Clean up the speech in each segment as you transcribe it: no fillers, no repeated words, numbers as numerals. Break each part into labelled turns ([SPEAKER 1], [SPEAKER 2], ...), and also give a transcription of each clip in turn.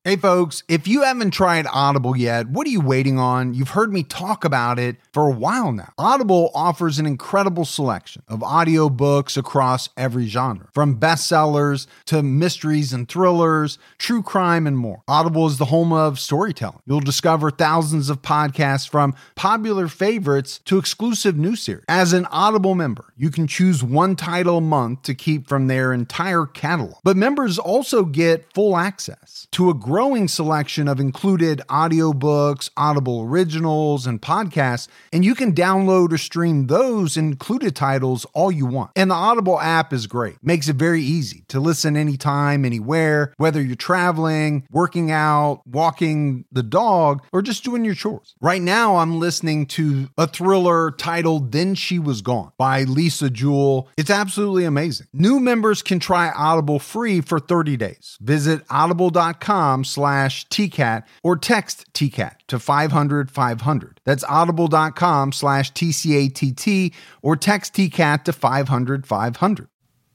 [SPEAKER 1] Hey folks, if you haven't tried Audible yet, what are you waiting on? You've heard me talk about it for a while now. Audible offers an incredible selection of audiobooks across every genre, from bestsellers to mysteries and thrillers, true crime, and more. Audible is the home of storytelling. You'll discover thousands of podcasts from popular favorites to exclusive new series. As an Audible member, you can choose one title a month to keep from their entire catalog. But members also get full access to a growing selection of included audiobooks, Audible originals, and podcasts, and you can download or stream those included titles all you want. And the Audible app is great. Makes it very easy to listen anytime, anywhere, whether you're traveling, working out, walking the dog, or just doing your chores. Right now, I'm listening to a thriller titled Then She Was Gone by Lisa Jewell. It's absolutely amazing. New members can try Audible free for 30 days. Visit audible.com/TCAT or text TCAT to 500-500. That's audible.com/TCATT or text TCAT to 500-500.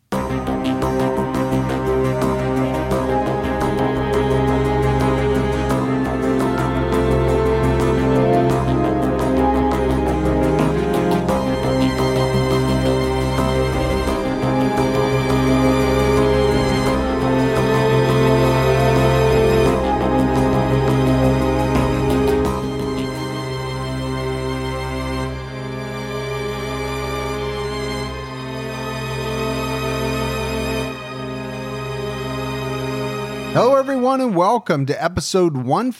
[SPEAKER 1] Hello, everyone, and welcome to episode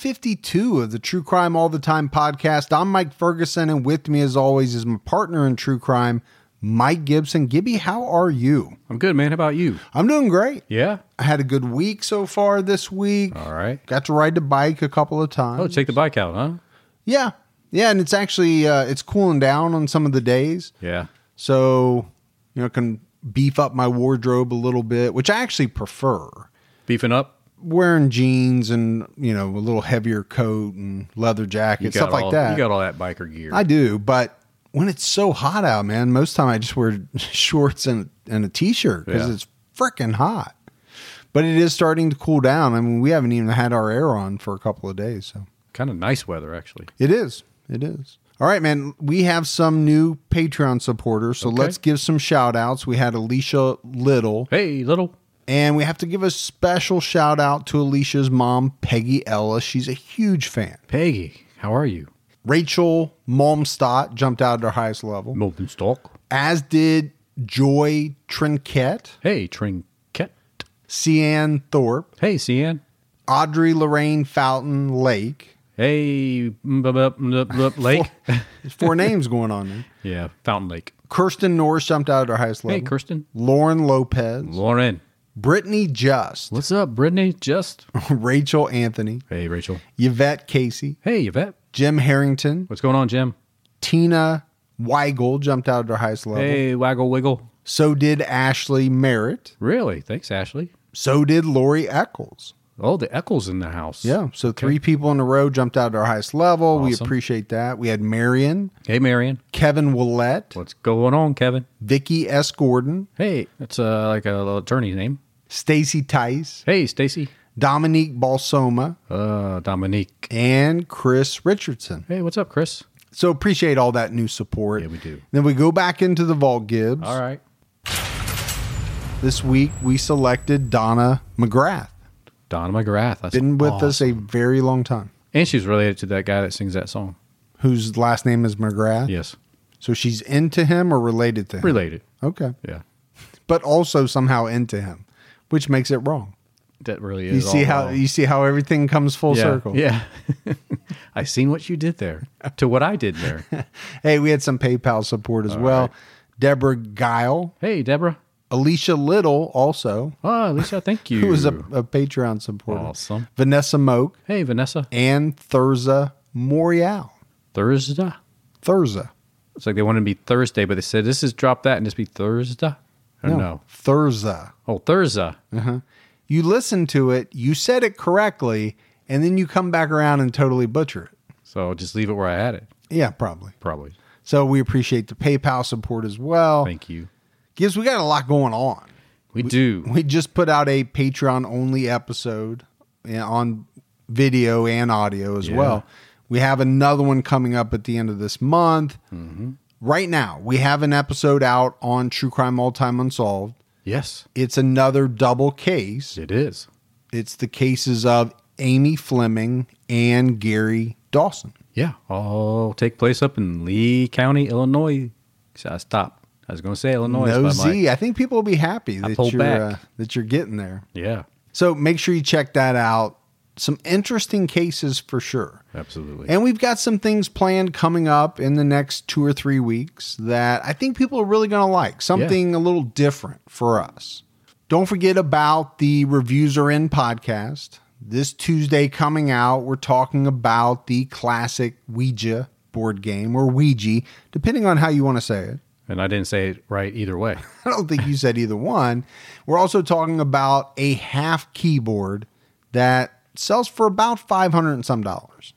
[SPEAKER 1] 152 of the True Crime All the Time podcast. I'm Mike Ferguson, and with me, as always, is my partner in true crime, Mike Gibson. Gibby, how are you?
[SPEAKER 2] I'm good, man. How about you?
[SPEAKER 1] I'm doing great.
[SPEAKER 2] Yeah?
[SPEAKER 1] I had a good week so far this week.
[SPEAKER 2] All right.
[SPEAKER 1] Got to ride the bike a couple of times.
[SPEAKER 2] Oh, take the bike out, huh?
[SPEAKER 1] Yeah. Yeah, and it's actually, it's cooling down on some of the days.
[SPEAKER 2] Yeah.
[SPEAKER 1] So, can beef up my wardrobe a little bit, which I actually prefer.
[SPEAKER 2] Beefing up?
[SPEAKER 1] Wearing jeans and, a little heavier coat and leather jacket, stuff like that.
[SPEAKER 2] You got all that biker gear.
[SPEAKER 1] I do, but when it's so hot out, man, most time I just wear shorts and a t-shirt because it's freaking hot. But it is starting to cool down. I mean, we haven't even had our air on for a couple of days. So
[SPEAKER 2] kind of nice weather, actually.
[SPEAKER 1] It is. It is. All right, man, we have some new Patreon supporters, so let's give some shout outs. We had Alicia Little.
[SPEAKER 2] Hey, Little.
[SPEAKER 1] And we have to give a special shout out to Alicia's mom, Peggy Ellis. She's a huge fan.
[SPEAKER 2] Peggy, how are you?
[SPEAKER 1] Rachel Malmstott jumped out at her highest level.
[SPEAKER 2] Malmstott.
[SPEAKER 1] As did Joy Trinket.
[SPEAKER 2] Hey, Trinket.
[SPEAKER 1] Cian Thorpe.
[SPEAKER 2] Hey, Cian.
[SPEAKER 1] Audrey Lorraine Fountain Lake.
[SPEAKER 2] Hey, Lake.
[SPEAKER 1] There's 4 names going on there.
[SPEAKER 2] Yeah, Fountain Lake.
[SPEAKER 1] Kirsten Norris jumped out at her highest level.
[SPEAKER 2] Hey, Kirsten.
[SPEAKER 1] Lauren Lopez.
[SPEAKER 2] Lauren.
[SPEAKER 1] Brittany Just.
[SPEAKER 2] What's up, Brittany Just?
[SPEAKER 1] Rachel Anthony.
[SPEAKER 2] Hey, Rachel.
[SPEAKER 1] Yvette Casey.
[SPEAKER 2] Hey, Yvette.
[SPEAKER 1] Jim Harrington.
[SPEAKER 2] What's going on, Jim?
[SPEAKER 1] Tina Weigel jumped out at her highest level.
[SPEAKER 2] Hey, Waggle Wiggle.
[SPEAKER 1] So did Ashley Merritt.
[SPEAKER 2] Really? Thanks, Ashley.
[SPEAKER 1] So did Lori Eccles.
[SPEAKER 2] Oh, the Eccles in the house.
[SPEAKER 1] Yeah. So 3 people in a row jumped out at our highest level.
[SPEAKER 2] Awesome.
[SPEAKER 1] We appreciate that. We had Marion.
[SPEAKER 2] Hey, Marion.
[SPEAKER 1] Kevin Willette.
[SPEAKER 2] What's going on, Kevin?
[SPEAKER 1] Vicky S. Gordon.
[SPEAKER 2] Hey, that's like a little attorney's name.
[SPEAKER 1] Stacy Tice.
[SPEAKER 2] Hey, Stacy.
[SPEAKER 1] Dominique Balsoma.
[SPEAKER 2] Dominique.
[SPEAKER 1] And Chris Richardson.
[SPEAKER 2] Hey, what's up, Chris?
[SPEAKER 1] So appreciate all that new support.
[SPEAKER 2] Yeah, we do.
[SPEAKER 1] Then we go back into the vault, Gibbs.
[SPEAKER 2] All right.
[SPEAKER 1] This week we selected Donna McGrath.
[SPEAKER 2] Donna McGrath. That's
[SPEAKER 1] Been with
[SPEAKER 2] awesome.
[SPEAKER 1] us a very long time.
[SPEAKER 2] And she's related to that guy that sings that song.
[SPEAKER 1] Whose last name is McGrath?
[SPEAKER 2] Yes.
[SPEAKER 1] So she's into him or related to him?
[SPEAKER 2] Related.
[SPEAKER 1] Okay.
[SPEAKER 2] Yeah.
[SPEAKER 1] But also somehow into him, which makes it wrong.
[SPEAKER 2] That really is.
[SPEAKER 1] You see how everything comes full circle.
[SPEAKER 2] Yeah. I seen what you did there to what I did there.
[SPEAKER 1] Hey, we had some PayPal support as well.
[SPEAKER 2] right.
[SPEAKER 1] Deborah Guile.
[SPEAKER 2] Hey, Deborah.
[SPEAKER 1] Alicia Little also.
[SPEAKER 2] Oh, Lisa, thank you.
[SPEAKER 1] Who was a Patreon supporter.
[SPEAKER 2] Awesome.
[SPEAKER 1] Vanessa Moak.
[SPEAKER 2] Hey, Vanessa.
[SPEAKER 1] And Thurza Morial.
[SPEAKER 2] Thursday.
[SPEAKER 1] Thurza.
[SPEAKER 2] It's like they wanted to be Thursday, but they said, this is drop that and just be Thursday. Or no.
[SPEAKER 1] Thurza.
[SPEAKER 2] Oh, Thursday.
[SPEAKER 1] You listen to it, you said it correctly, and then you come back around and totally butcher it.
[SPEAKER 2] So just leave it where I had it.
[SPEAKER 1] Yeah, probably.
[SPEAKER 2] Probably.
[SPEAKER 1] So we appreciate the PayPal support as well.
[SPEAKER 2] Thank you.
[SPEAKER 1] Gibbs, we got a lot going on.
[SPEAKER 2] We do.
[SPEAKER 1] We just put out a Patreon-only episode on video and audio as well. We have another one coming up at the end of this month.
[SPEAKER 2] Mm-hmm.
[SPEAKER 1] Right now, we have an episode out on True Crime All Time Unsolved.
[SPEAKER 2] Yes.
[SPEAKER 1] It's another double case.
[SPEAKER 2] It is.
[SPEAKER 1] It's the cases of Amy Fleming and Gary Dawson.
[SPEAKER 2] Yeah. All take place up in Lee County, Illinois. So I stopped. I was going to say Illinois.
[SPEAKER 1] No
[SPEAKER 2] but
[SPEAKER 1] Z. I think people will be happy
[SPEAKER 2] that
[SPEAKER 1] you're getting there.
[SPEAKER 2] Yeah.
[SPEAKER 1] So make sure you check that out. Some interesting cases for sure.
[SPEAKER 2] Absolutely.
[SPEAKER 1] And we've got some things planned coming up in the next 2 or 3 weeks that I think people are really going to like. Something a little different for us. Don't forget about the Reviews Are In podcast. This Tuesday coming out, we're talking about the classic Ouija board game, or Ouija, depending on how you want to say it.
[SPEAKER 2] And I didn't say it right either way.
[SPEAKER 1] I don't think you said either one. We're also talking about a half keyboard that sells for about $500 and some.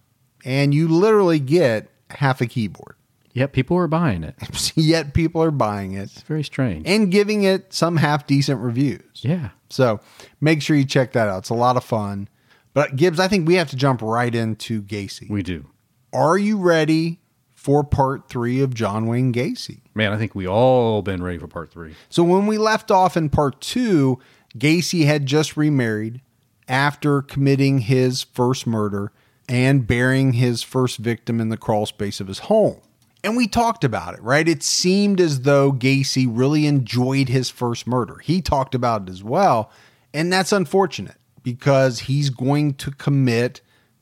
[SPEAKER 1] And you literally get half a keyboard.
[SPEAKER 2] Yet people are buying it.
[SPEAKER 1] Yet people are buying it.
[SPEAKER 2] It's very strange.
[SPEAKER 1] And giving it some half decent reviews.
[SPEAKER 2] Yeah.
[SPEAKER 1] So make sure you check that out. It's a lot of fun. But Gibbs, I think we have to jump right into Gacy.
[SPEAKER 2] We do.
[SPEAKER 1] Are you ready for part 3 of John Wayne Gacy?
[SPEAKER 2] Man, I think we all been ready for part 3.
[SPEAKER 1] So when we left off in part 2, Gacy had just remarried after committing his first murder and burying his first victim in the crawl space of his home. And we talked about it, right? It seemed as though Gacy really enjoyed his first murder. He talked about it as well. And that's unfortunate because he's going to commit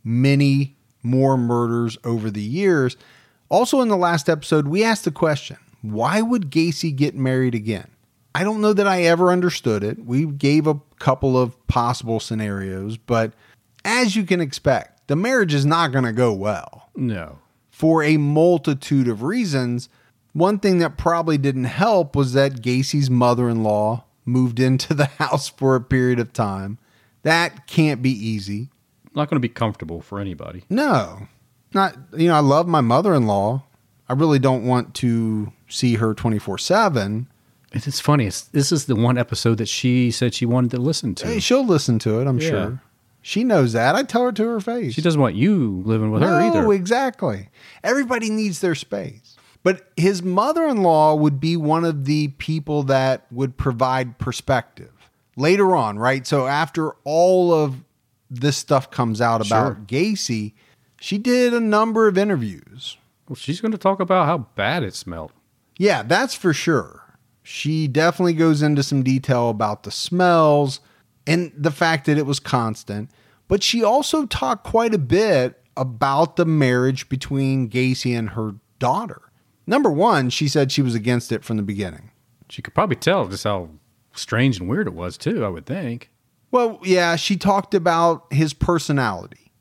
[SPEAKER 1] many more murders over the years. Also in the last episode, we asked the question, why would Gacy get married again? I don't know that I ever understood it. We gave a couple of possible scenarios, but as you can expect, the marriage is not going to go well.
[SPEAKER 2] No.
[SPEAKER 1] For a multitude of reasons. One thing that probably didn't help was that Gacy's mother-in-law moved into the house for a period of time. That can't be easy.
[SPEAKER 2] Not going to be comfortable for anybody.
[SPEAKER 1] No. Not, I love my mother-in-law. I really don't want to see her 24/7.
[SPEAKER 2] It's funny. This is the one episode that she said she wanted to listen to.
[SPEAKER 1] Hey, she'll listen to it, I'm sure. She knows that. I tell her to her face.
[SPEAKER 2] She doesn't want you living with her either.
[SPEAKER 1] No, exactly. Everybody needs their space. But his mother-in-law would be one of the people that would provide perspective later on, right? So after all of this stuff comes out about Gacy, she did a number of interviews.
[SPEAKER 2] Well, she's going to talk about how bad it smelled.
[SPEAKER 1] Yeah, that's for sure. She definitely goes into some detail about the smells and the fact that it was constant. But she also talked quite a bit about the marriage between Gacy and her daughter. Number one, she said she was against it from the beginning.
[SPEAKER 2] She could probably tell just how strange and weird it was, too, I would think.
[SPEAKER 1] Well, yeah, she talked about his personality.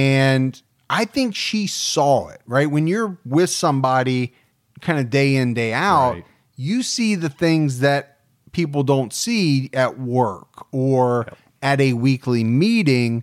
[SPEAKER 1] And I think she saw it, right? When you're with somebody kind of day in, day out, you see the things that people don't see at work or at a weekly meeting.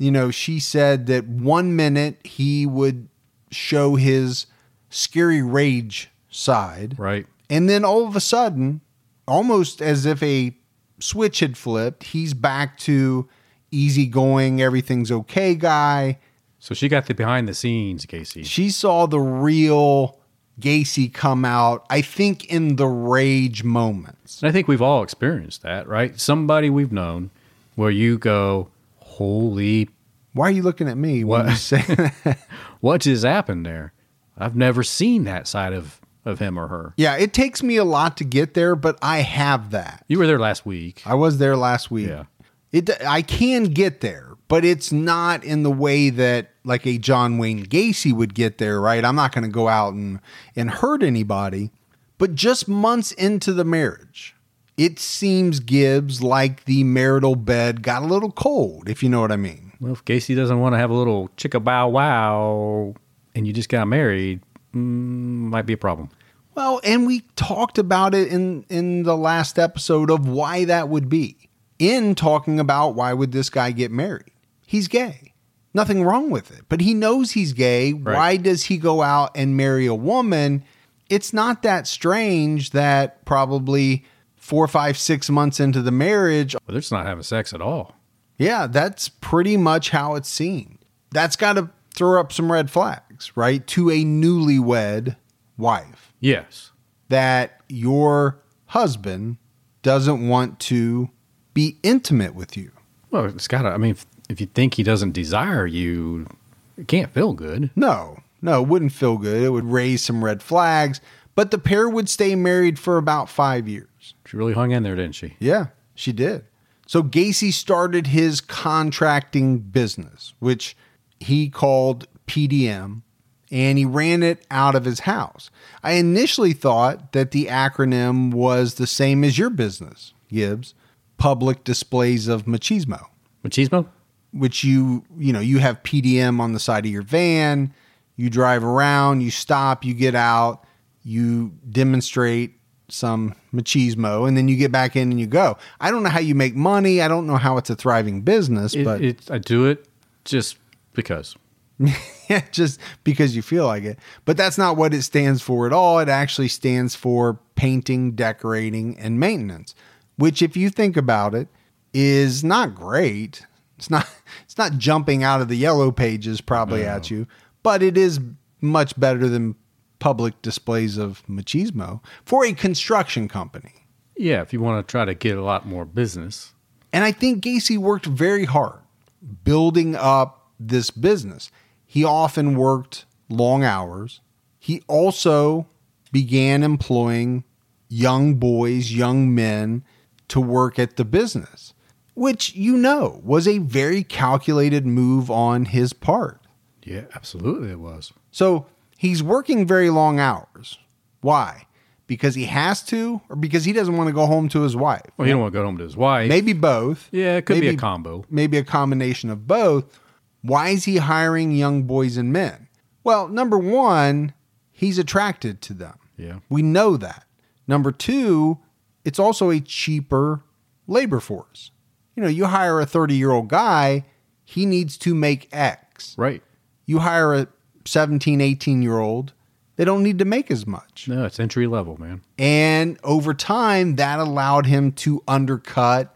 [SPEAKER 1] She said that 1 minute he would show his scary rage side.
[SPEAKER 2] Right.
[SPEAKER 1] And then all of a sudden, almost as if a switch had flipped, he's back to easygoing, everything's okay guy.
[SPEAKER 2] So she got the behind the scenes, Gacy.
[SPEAKER 1] She saw the real Gacy come out, I think, in the rage moments.
[SPEAKER 2] And I think we've all experienced that, right? Somebody we've known where you go, holy...
[SPEAKER 1] Why are you looking at me when you say that?
[SPEAKER 2] What just happened there? I've never seen that side of him or her.
[SPEAKER 1] Yeah, it takes me a lot to get there, but I have that.
[SPEAKER 2] You were there last week.
[SPEAKER 1] I was there last week.
[SPEAKER 2] Yeah.
[SPEAKER 1] I can get there, but it's not in the way that like a John Wayne Gacy would get there, right? I'm not going to go out and hurt anybody. But just months into the marriage, it seems, Gibbs, like the marital bed got a little cold, if you know what I mean.
[SPEAKER 2] Well, if Gacy doesn't want to have a little chicka bow wow and you just got married, might be a problem.
[SPEAKER 1] Well, and we talked about it in the last episode of why that would be. In talking about why would this guy get married? He's gay. Nothing wrong with it. But he knows he's gay. Right. Why does he go out and marry a woman? It's not that strange that probably 4, 5, 6 months into the marriage.
[SPEAKER 2] But they're just not having sex at all.
[SPEAKER 1] Yeah, that's pretty much how it seemed. that's got to throw up some red flags, right? To a newlywed wife.
[SPEAKER 2] Yes.
[SPEAKER 1] That your husband doesn't want to be intimate with you.
[SPEAKER 2] Well, it's got to, I mean, if you think he doesn't desire you, it can't feel good.
[SPEAKER 1] No, it wouldn't feel good. It would raise some red flags, but the pair would stay married for about 5 years.
[SPEAKER 2] She really hung in there, didn't she?
[SPEAKER 1] Yeah, she did. So Gacy started his contracting business, which he called PDM, and he ran it out of his house. I initially thought that the acronym was the same as your business, Gibbs, Public Displays of Machismo.
[SPEAKER 2] Machismo?
[SPEAKER 1] Which you have PDM on the side of your van, you drive around, you stop, you get out, you demonstrate some machismo, and then you get back in and you go. I don't know how you make money. I don't know how it's a thriving business, but
[SPEAKER 2] I do it just because.
[SPEAKER 1] Yeah, just because you feel like it. But that's not what it stands for at all. It actually stands for painting, decorating, and maintenance, which, if you think about it, is not great. It's not jumping out of the yellow pages probably at you, but it is much better than public displays of machismo for a construction company.
[SPEAKER 2] Yeah, if you want to try to get a lot more business.
[SPEAKER 1] And I think Gacy worked very hard building up this business. He often worked long hours. He also began employing young boys, young men to work at the business, which, was a very calculated move on his part.
[SPEAKER 2] Yeah, absolutely it was.
[SPEAKER 1] So he's working very long hours. Why? Because he has to, or because he doesn't want to go home to his wife?
[SPEAKER 2] Well, he don't want to go home to his wife.
[SPEAKER 1] Maybe both.
[SPEAKER 2] Yeah, it could be a combo.
[SPEAKER 1] Maybe a combination of both. Why is he hiring young boys and men? Well, number one, he's attracted to them.
[SPEAKER 2] Yeah.
[SPEAKER 1] We know that. Number two, it's also a cheaper labor force. You hire a 30-year-old guy, he needs to make X.
[SPEAKER 2] Right.
[SPEAKER 1] You hire a 17, 18-year-old, they don't need to make as much.
[SPEAKER 2] No, it's entry level, man.
[SPEAKER 1] And over time, that allowed him to undercut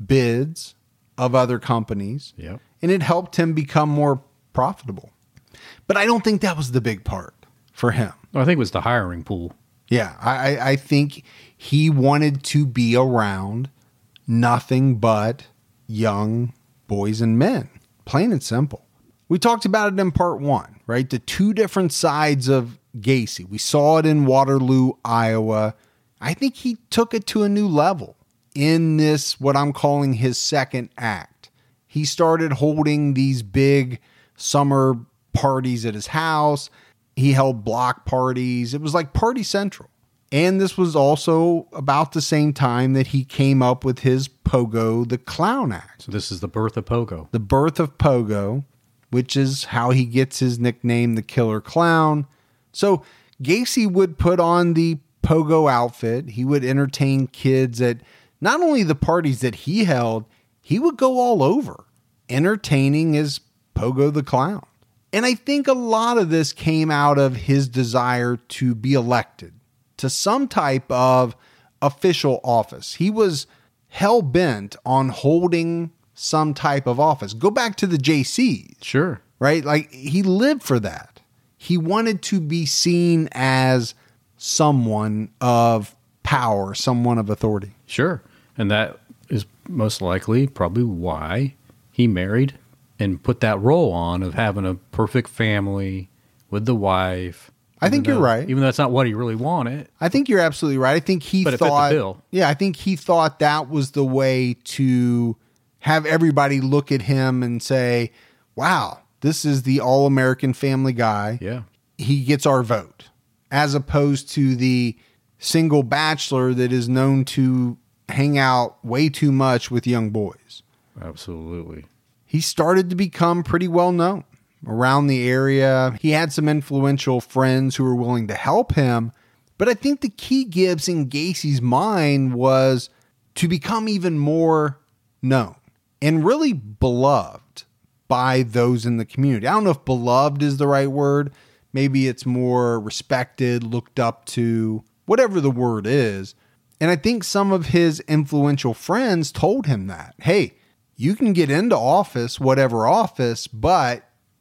[SPEAKER 1] bids of other companies.
[SPEAKER 2] Yeah.
[SPEAKER 1] And it helped him become more profitable. But I don't think that was the big part for him.
[SPEAKER 2] I think it was the hiring pool.
[SPEAKER 1] Yeah, I think he wanted to be around nothing but young boys and men. Plain and simple. We talked about it in part 1, right? The two different sides of Gacy. We saw it in Waterloo, Iowa. I think he took it to a new level in this, what I'm calling his second act. He started holding these big summer parties at his house. He held block parties. It was like Party Central. And this was also about the same time that he came up with his Pogo the Clown act.
[SPEAKER 2] So this is the birth of Pogo.
[SPEAKER 1] The birth of Pogo, which is how he gets his nickname, the Killer Clown. So Gacy would put on the Pogo outfit. He would entertain kids at not only the parties that he held, he would go all over entertaining as Pogo the Clown. And I think a lot of this came out of his desire to be elected to some type of official office. He was hell-bent on holding some type of office. Go back to the JCs.
[SPEAKER 2] Sure.
[SPEAKER 1] Right? Like, he lived for that. He wanted to be seen as someone of power, someone of authority.
[SPEAKER 2] Sure. And that is most likely probably why he married and put that role on of having a perfect family with the wife.
[SPEAKER 1] I think you're right.
[SPEAKER 2] Even though that's not what he really wanted.
[SPEAKER 1] I think you're absolutely right. I think he
[SPEAKER 2] But it
[SPEAKER 1] thought,
[SPEAKER 2] fit the bill.
[SPEAKER 1] Yeah, I think he thought that was the way to have everybody look at him and say, wow, this is the all-American family guy.
[SPEAKER 2] Yeah.
[SPEAKER 1] He gets our vote. As opposed to the single bachelor that is known to hang out way too much with young boys.
[SPEAKER 2] Absolutely.
[SPEAKER 1] He started to become pretty well known around the area. He had some influential friends who were willing to help him. But I think the key, Gibbs, in Gacy's mind was to become even more known and really beloved by those in the community. I don't know if beloved is the right word. Maybe it's more respected, looked up to, whatever the word is. And I think some of his influential friends told him that, hey, you can get into office, whatever office, but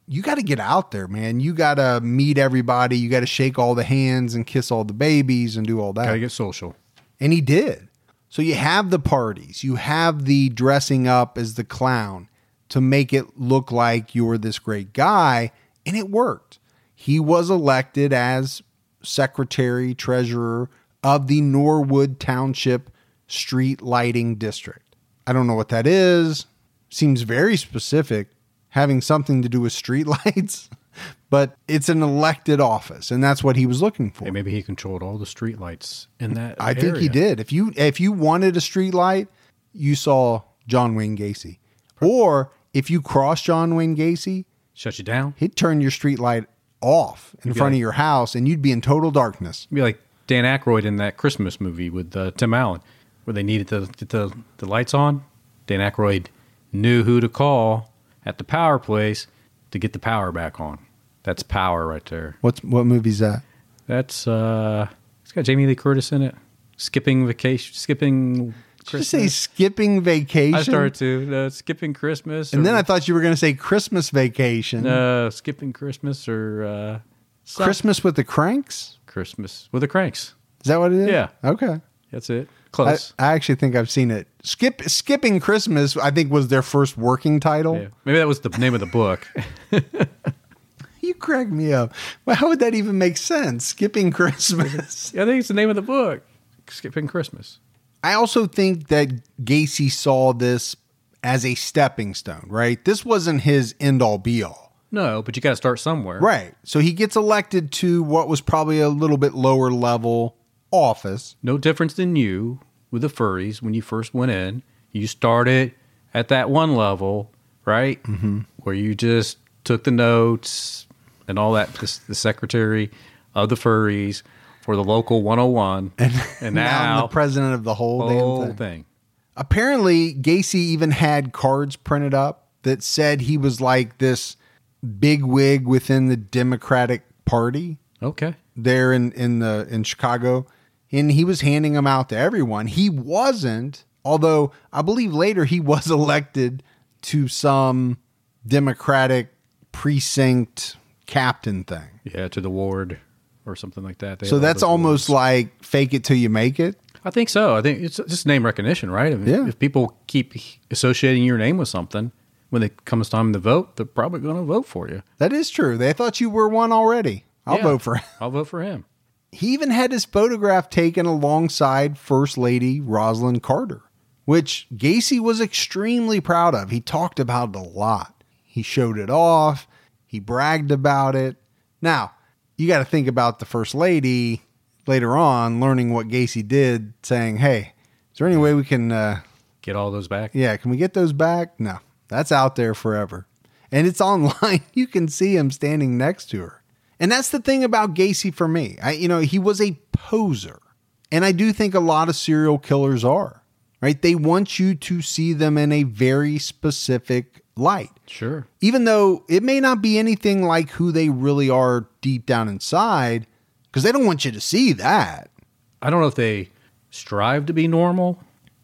[SPEAKER 1] you got to get out there, man. You got to meet everybody. You got to shake all the hands and kiss all the babies and do all that.
[SPEAKER 2] Got to get social.
[SPEAKER 1] And he did. So you have the parties. You have the dressing up as the clown to make it look like you're this great guy. And it worked. He was elected as secretary, treasurer of the Norwood Township Street Lighting District. I don't know what that is. Seems very specific, having something to do with street lights, but it's an elected office, and that's what he was looking for.
[SPEAKER 2] Hey, maybe he controlled all the street lights in that
[SPEAKER 1] I think he did. If you wanted a street light, you saw John Wayne Gacy. Or if you crossed John Wayne Gacy,
[SPEAKER 2] shut you down.
[SPEAKER 1] He'd turn your street light off in front of your house, and you'd be in total darkness.
[SPEAKER 2] It'd be like Dan Aykroyd in that Christmas movie with Tim Allen, where they needed to get the lights on. Dan Aykroyd knew who to call at the power place to get the power back on. That's power right there.
[SPEAKER 1] What movie's that?
[SPEAKER 2] That's it's got Jamie Lee Curtis in it. Skipping Christmas.
[SPEAKER 1] Did you say Skipping Vacation?
[SPEAKER 2] I started to Skipping Christmas,
[SPEAKER 1] and then I thought you were going to say Christmas Vacation.
[SPEAKER 2] Skipping Christmas or
[SPEAKER 1] Christmas with the Cranks.
[SPEAKER 2] Christmas with the Cranks.
[SPEAKER 1] Is that what it is?
[SPEAKER 2] Yeah.
[SPEAKER 1] Okay.
[SPEAKER 2] That's it. Close.
[SPEAKER 1] I actually think I've seen it. Skipping Christmas, I think, was their first working title.
[SPEAKER 2] Yeah. Maybe that was the name of the book.
[SPEAKER 1] You crack me up. Well, how would that even make sense? Skipping Christmas.
[SPEAKER 2] Yeah, I think it's the name of the book. Skipping Christmas.
[SPEAKER 1] I also think that Gacy saw this as a stepping stone, right? This wasn't his end-all, be-all.
[SPEAKER 2] No, but you got to start somewhere.
[SPEAKER 1] Right. So he gets elected to what was probably a little bit lower level office.
[SPEAKER 2] No difference than you with the furries when you first went in. You started at that one level, right? Mm-hmm. Where you just took the notes and all that, the secretary of the furries for the local 101. And now
[SPEAKER 1] I'm the president of the whole damn
[SPEAKER 2] thing.
[SPEAKER 1] Apparently, Gacy even had cards printed up that said he was like this big wig within the Democratic Party.
[SPEAKER 2] Okay.
[SPEAKER 1] There in Chicago. And he was handing them out to everyone. He wasn't, although I believe later he was elected to some Democratic precinct captain thing.
[SPEAKER 2] Yeah, to the ward or something like that.
[SPEAKER 1] So that's almost like fake it till you make it.
[SPEAKER 2] I think so. I think it's just name recognition, right? I mean, if people keep associating your name with something, when it comes time to vote, they're probably going to vote for you.
[SPEAKER 1] That is true. They thought you were one already. I'll vote for him.
[SPEAKER 2] I'll vote for him.
[SPEAKER 1] He even had his photograph taken alongside First Lady Rosalind Carter, which Gacy was extremely proud of. He talked about it a lot. He showed it off. He bragged about it. Now, you got to think about the First Lady later on learning what Gacy did, saying, hey, is there any way we can
[SPEAKER 2] get all those back? Yeah,
[SPEAKER 1] can we get those back? No, that's out there forever. And it's online. You can see him standing next to her. And that's the thing about Gacy for me. He was a poser. And I do think a lot of serial killers are, right? They want you to see them in a very specific light.
[SPEAKER 2] Sure.
[SPEAKER 1] Even though it may not be anything like who they really are deep down inside, because they don't want you to see that.
[SPEAKER 2] I don't know if they strive to be normal,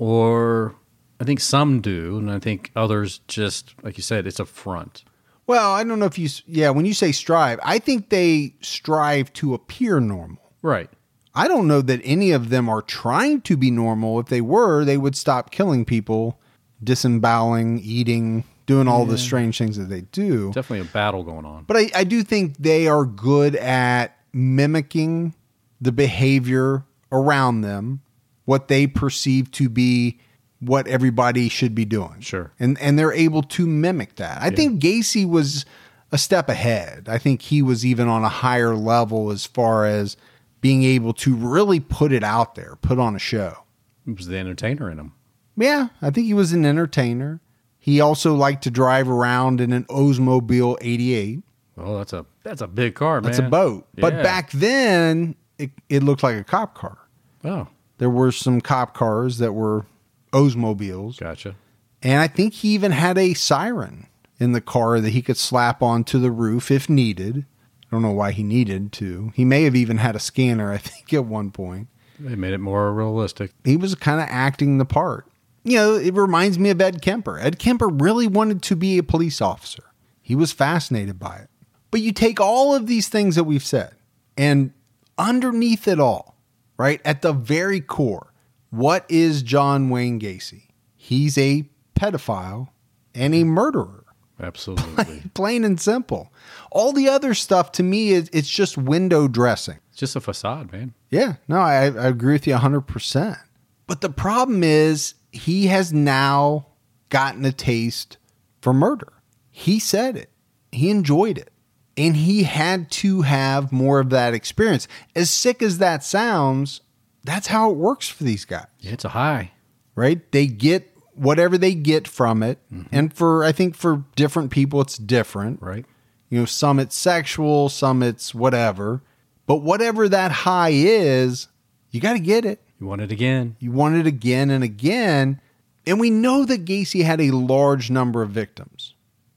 [SPEAKER 2] or I think some do. And I think others just, like you said, it's a front.
[SPEAKER 1] Well, I don't know if when you say strive, I think they strive to appear normal.
[SPEAKER 2] Right.
[SPEAKER 1] I don't know that any of them are trying to be normal. If they were, they would stop killing people, disemboweling, eating, doing all the strange things that they do.
[SPEAKER 2] Definitely a battle going on.
[SPEAKER 1] But I do think they are good at mimicking the behavior around them, what they perceive to be what everybody should be doing.
[SPEAKER 2] Sure.
[SPEAKER 1] And they're able to mimic that. I think Gacy was a step ahead. I think he was even on a higher level as far as being able to really put it out there, put on a show.
[SPEAKER 2] He was the entertainer in him.
[SPEAKER 1] Yeah, I think he was an entertainer. He also liked to drive around in an Oldsmobile 88.
[SPEAKER 2] Oh, that's a big car, man.
[SPEAKER 1] That's a boat.
[SPEAKER 2] Yeah.
[SPEAKER 1] But back then, it looked like a cop car.
[SPEAKER 2] Oh.
[SPEAKER 1] There were some cop cars that were Oldsmobiles.
[SPEAKER 2] Gotcha.
[SPEAKER 1] And I think he even had a siren in the car that he could slap onto the roof if needed. I don't know why he needed to. He may have even had a scanner, I think, at one point.
[SPEAKER 2] They made it more realistic.
[SPEAKER 1] He was kind of acting the part. It reminds me of Ed Kemper. Ed Kemper really wanted to be a police officer. He was fascinated by it. But you take all of these things that we've said, and underneath it all, right, at the very core, what is John Wayne Gacy? He's a pedophile and a murderer.
[SPEAKER 2] Absolutely.
[SPEAKER 1] Plain and simple. All the other stuff, to me, it's just window dressing.
[SPEAKER 2] It's just a facade, man.
[SPEAKER 1] Yeah, no, I agree with you 100%. But the problem is he has now gotten a taste for murder. He said it. He enjoyed it. And he had to have more of that experience. As sick as that sounds, that's how it works for these guys.
[SPEAKER 2] Yeah, it's a high.
[SPEAKER 1] Right? They get whatever they get from it. Mm-hmm. And I think for different people, it's different.
[SPEAKER 2] Right.
[SPEAKER 1] You know, some it's sexual, some it's whatever. But whatever that high is, you got to get it.
[SPEAKER 2] You want it again.
[SPEAKER 1] You want it again and again. And we know that Gacy had a large number of victims.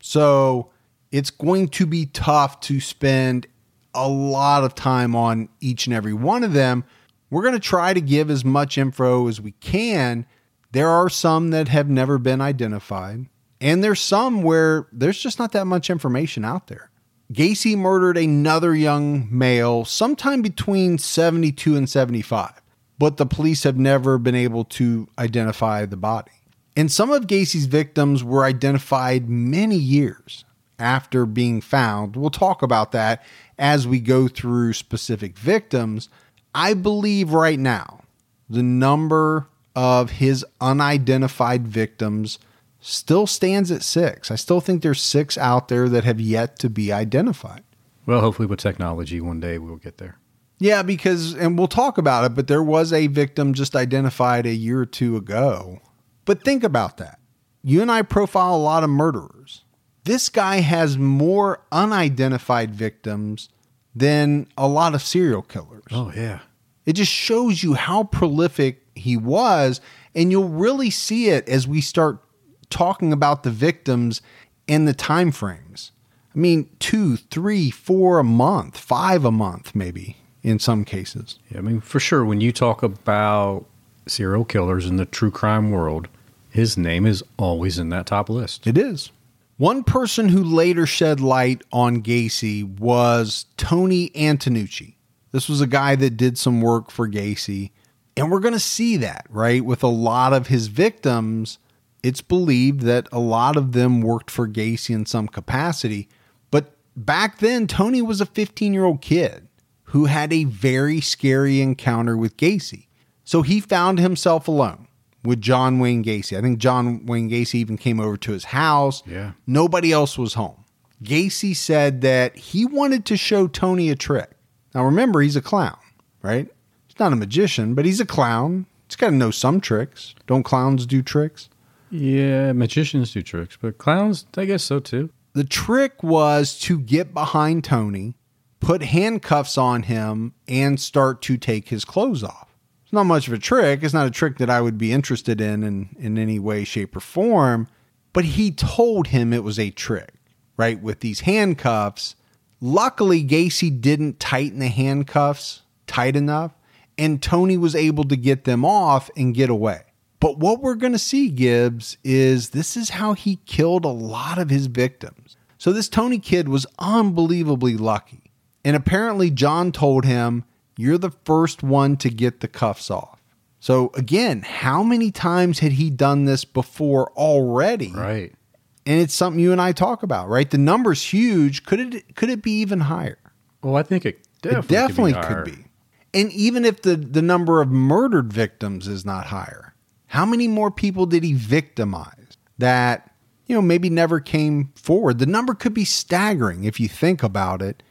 [SPEAKER 1] So it's going to be tough to spend a lot of time on each and every one of them. We're going to try to give as much info as we can. There are some that have never been identified, and there's some where there's just not that much information out there. Gacy murdered another young male sometime between 72 and 75, but the police have never been able to identify the body. And some of Gacy's victims were identified many years after being found. We'll talk about that as we go through specific victims. I believe right now the number of his unidentified victims still stands at 6. I still think there's 6 out there that have yet to be identified.
[SPEAKER 2] Well, hopefully with technology, one day we'll get there.
[SPEAKER 1] Yeah, because, and we'll talk about it, but there was a victim just identified a year or two ago. But think about that. You and I profile a lot of murderers. This guy has more unidentified victims than a lot of serial killers.
[SPEAKER 2] Oh, yeah.
[SPEAKER 1] It just shows you how prolific he was, and you'll really see it as we start talking about the victims and the time frames. I mean, 2, 3, 4 a month, 5 a month, maybe in some cases.
[SPEAKER 2] Yeah, I mean, for sure, when you talk about serial killers in the true crime world, his name is always in that top list.
[SPEAKER 1] It is. One person who later shed light on Gacy was Tony Antonucci. This was a guy that did some work for Gacy. And we're going to see that, right? With a lot of his victims, it's believed that a lot of them worked for Gacy in some capacity. But back then, Tony was a 15-year-old kid who had a very scary encounter with Gacy. So he found himself alone with John Wayne Gacy. I think John Wayne Gacy even came over to his house.
[SPEAKER 2] Yeah.
[SPEAKER 1] Nobody else was home. Gacy said that he wanted to show Tony a trick. Now remember, he's a clown, right? He's not a magician, but he's a clown. He's got to know some tricks. Don't clowns do tricks?
[SPEAKER 2] Yeah, magicians do tricks, but clowns, I guess so too.
[SPEAKER 1] The trick was to get behind Tony, put handcuffs on him, and start to take his clothes off. It's not much of a trick. It's not a trick that I would be interested in any way, shape, or form. But he told him it was a trick, right? With these handcuffs. Luckily, Gacy didn't tighten the handcuffs tight enough, and Tony was able to get them off and get away. But what we're going to see, Gibbs, is this is how he killed a lot of his victims. So this Tony kid was unbelievably lucky. And apparently John told him, "You're the first one to get the cuffs off." So again, how many times had he done this before already?
[SPEAKER 2] Right.
[SPEAKER 1] And it's something you and I talk about, right? The number's huge. Could it be even higher?
[SPEAKER 2] Well, I think it definitely
[SPEAKER 1] could be. And even if the number of murdered victims is not higher, how many more people did he victimize that, maybe never came forward? The number could be staggering if you think about it.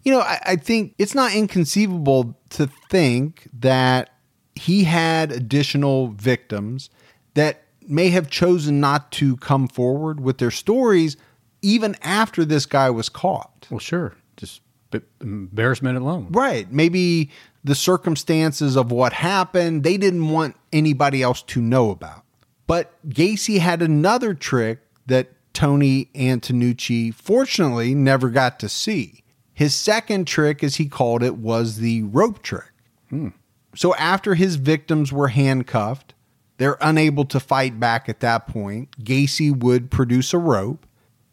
[SPEAKER 1] I think it's not inconceivable to think that he had additional victims that may have chosen not to come forward with their stories even after this guy was caught.
[SPEAKER 2] Well, sure. Just embarrassment alone.
[SPEAKER 1] Right. Maybe the circumstances of what happened, they didn't want anybody else to know about. But Gacy had another trick that Tony Antonucci fortunately never got to see. His second trick, as he called it, was the rope trick. So after his victims were handcuffed, they're unable to fight back at that point. Gacy would produce a rope,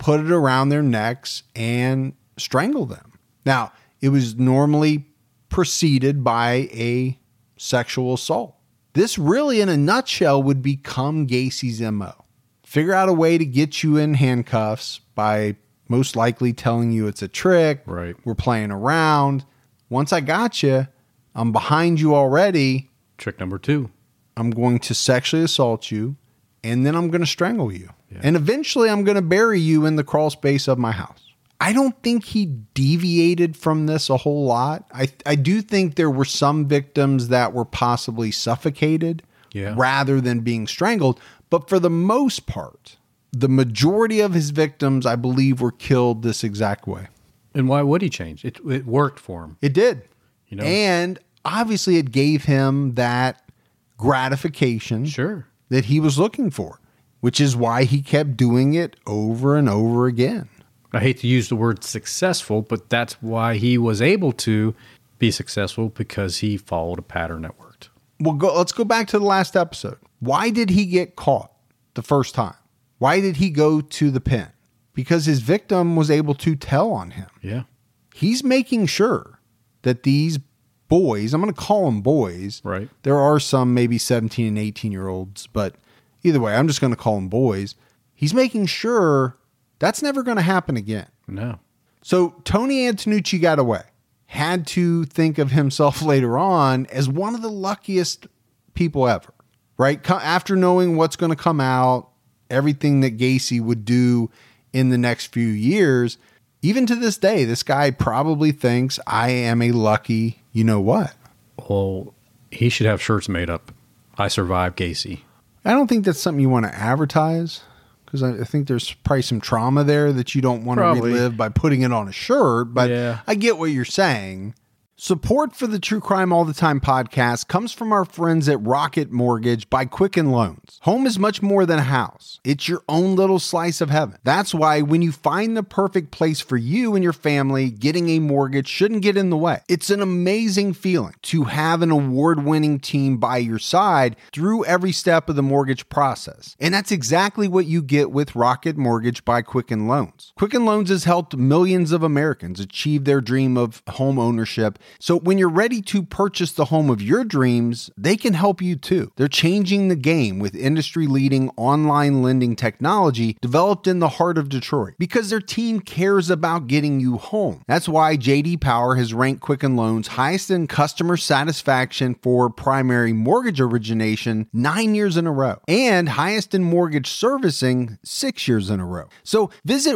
[SPEAKER 1] put it around their necks, and strangle them. Now, it was normally preceded by a sexual assault. This really, in a nutshell, would become Gacy's MO. Figure out a way to get you in handcuffs by most likely telling you it's a trick.
[SPEAKER 2] Right.
[SPEAKER 1] We're playing around. Once I got you, I'm behind you already.
[SPEAKER 2] Trick number 2.
[SPEAKER 1] I'm going to sexually assault you, and then I'm going to strangle you.
[SPEAKER 2] Yeah.
[SPEAKER 1] And eventually I'm going to bury you in the crawl space of my house. I don't think he deviated from this a whole lot. I do think there were some victims that were possibly suffocated rather than being strangled. But for the most part, the majority of his victims, I believe, were killed this exact way.
[SPEAKER 2] And why would he change? It worked for him.
[SPEAKER 1] It did.
[SPEAKER 2] You know?
[SPEAKER 1] And obviously it gave him that gratification that he was looking for, which is why he kept doing it over and over again.
[SPEAKER 2] I hate to use the word successful, but that's why he was able to be successful, because he followed a pattern that worked.
[SPEAKER 1] Let's go back to the last episode. Why did he get caught the first time? Why did he go to the pen? Because his victim was able to tell on him.
[SPEAKER 2] Yeah.
[SPEAKER 1] He's making sure that these boys, I'm going to call them boys.
[SPEAKER 2] Right.
[SPEAKER 1] There are some maybe 17 and 18-year-olds, but either way, I'm just going to call them boys. He's making sure that's never going to happen again.
[SPEAKER 2] No.
[SPEAKER 1] So Tony Antonucci got away. Had to think of himself later on as one of the luckiest people ever, right? After knowing what's going to come out, everything that Gacy would do in the next few years, even to this day, this guy probably thinks I am a lucky, you know what?
[SPEAKER 2] Well, he should have shirts made up. I survived Gacy.
[SPEAKER 1] I don't think that's something you want to advertise, because I think there's probably some trauma there that you don't want to relive by putting it on a shirt. But yeah. I get what you're saying. Support for the True Crime All the Time podcast comes from our friends at Rocket Mortgage by Quicken Loans. Home is much more than a house. It's your own little slice of heaven. That's why when you find the perfect place for you and your family, getting a mortgage shouldn't get in the way. It's an amazing feeling to have an award-winning team by your side through every step of the mortgage process. And that's exactly what you get with Rocket Mortgage by Quicken Loans. Quicken Loans has helped millions of Americans achieve their dream of home ownership. So when you're ready to purchase the home of your dreams, they can help you too. They're changing the game with industry-leading online lending technology developed in the heart of Detroit, because their team cares about getting you home. That's why J.D. Power has ranked Quicken Loans highest in customer satisfaction for primary mortgage origination 9 years in a row, and highest in mortgage servicing 6 years in a row. So visit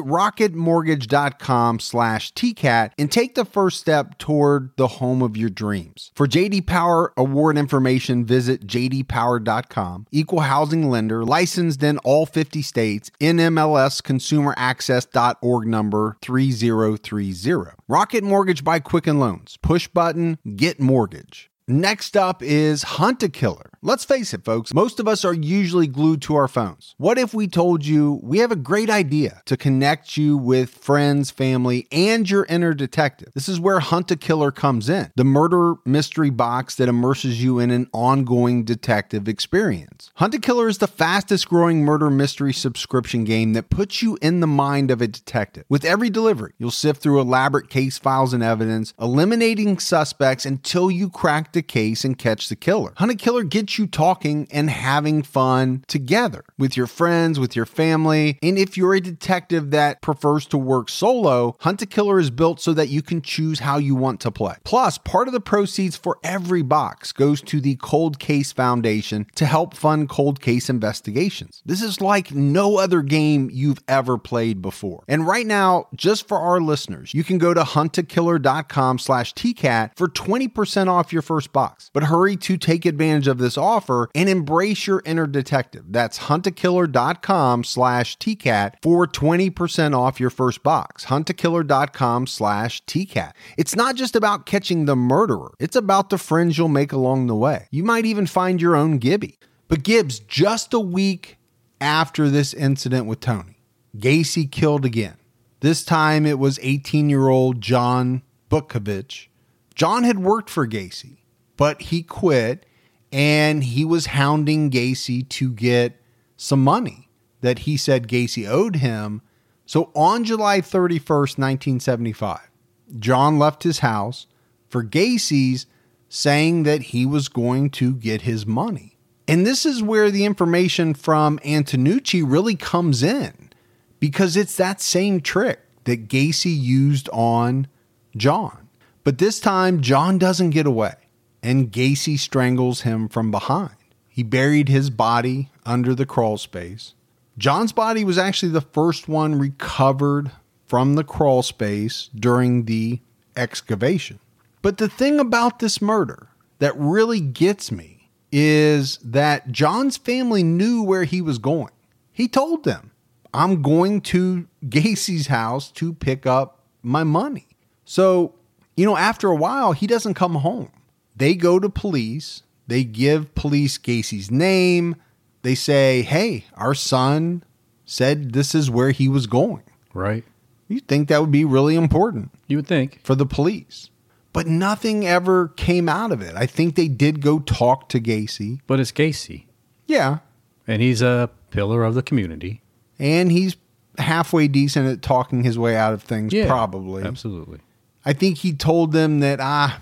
[SPEAKER 1] rocketmortgage.com/TCAT and take the first step toward the home of your dreams. For J.D. Power award information, visit jdpower.com. Equal housing lender, licensed in all 50 states, NMLS consumeraccess.org number 3030. Rocket Mortgage by Quicken Loans. Push button, get mortgage. Next up is Hunt a Killer. Let's face it, folks, most of us are usually glued to our phones. What if we told you we have a great idea to connect you with friends, family, and your inner detective? This is where Hunt a Killer comes in, the murder mystery box that immerses you in an ongoing detective experience. Hunt a Killer is the fastest growing murder mystery subscription game that puts you in the mind of a detective. With every delivery, you'll sift through elaborate case files and evidence, eliminating suspects until you crack the case and catch the killer. Hunt a Killer gets you talking and having fun together with your friends, with your family. And if you're a detective that prefers to work solo, Hunt a Killer is built so that you can choose how you want to play. Plus, part of the proceeds for every box goes to the Cold Case Foundation to help fund cold case investigations. This is like no other game you've ever played before. And right now, just for our listeners, you can go to huntakiller.com/TCAT for 20% off your first box. But hurry to take advantage of this offer and embrace your inner detective. That's huntakiller.com/TCAT for 20% off your first box. huntakiller.com/TCAT. It's not just about catching the murderer. It's about the friends you'll make along the way. You might even find your own Gibby. But Gibbs, just a week after this incident with Tony, Gacy killed again. This time it was 18-year-old John Butkovich. John had worked for Gacy, but he quit, and he was hounding Gacy to get some money that he said Gacy owed him So on July 31st, 1975, John left his house for Gacy's, saying that he was going to get his money. And this is where the information from Antonucci really comes in, because it's that same trick that Gacy used on John. But this time, John doesn't get away, and Gacy strangles him from behind. He buried his body under the crawl space. John's body was actually the first one recovered from the crawl space during the excavation. But the thing about this murder that really gets me is that John's family knew where he was going. He told them, I'm going to Gacy's house to pick up my money. So, after a while, he doesn't come home. They go to police. They give police Gacy's name. They say, hey, our son said this is where he was going.
[SPEAKER 2] Right.
[SPEAKER 1] You'd think that would be really important.
[SPEAKER 2] You would think.
[SPEAKER 1] For the police. But nothing ever came out of it. I think they did go talk to Gacy.
[SPEAKER 2] But it's Gacy.
[SPEAKER 1] Yeah.
[SPEAKER 2] And he's a pillar of the community.
[SPEAKER 1] And he's halfway decent at talking his way out of things, probably.
[SPEAKER 2] Absolutely.
[SPEAKER 1] I think he told them that,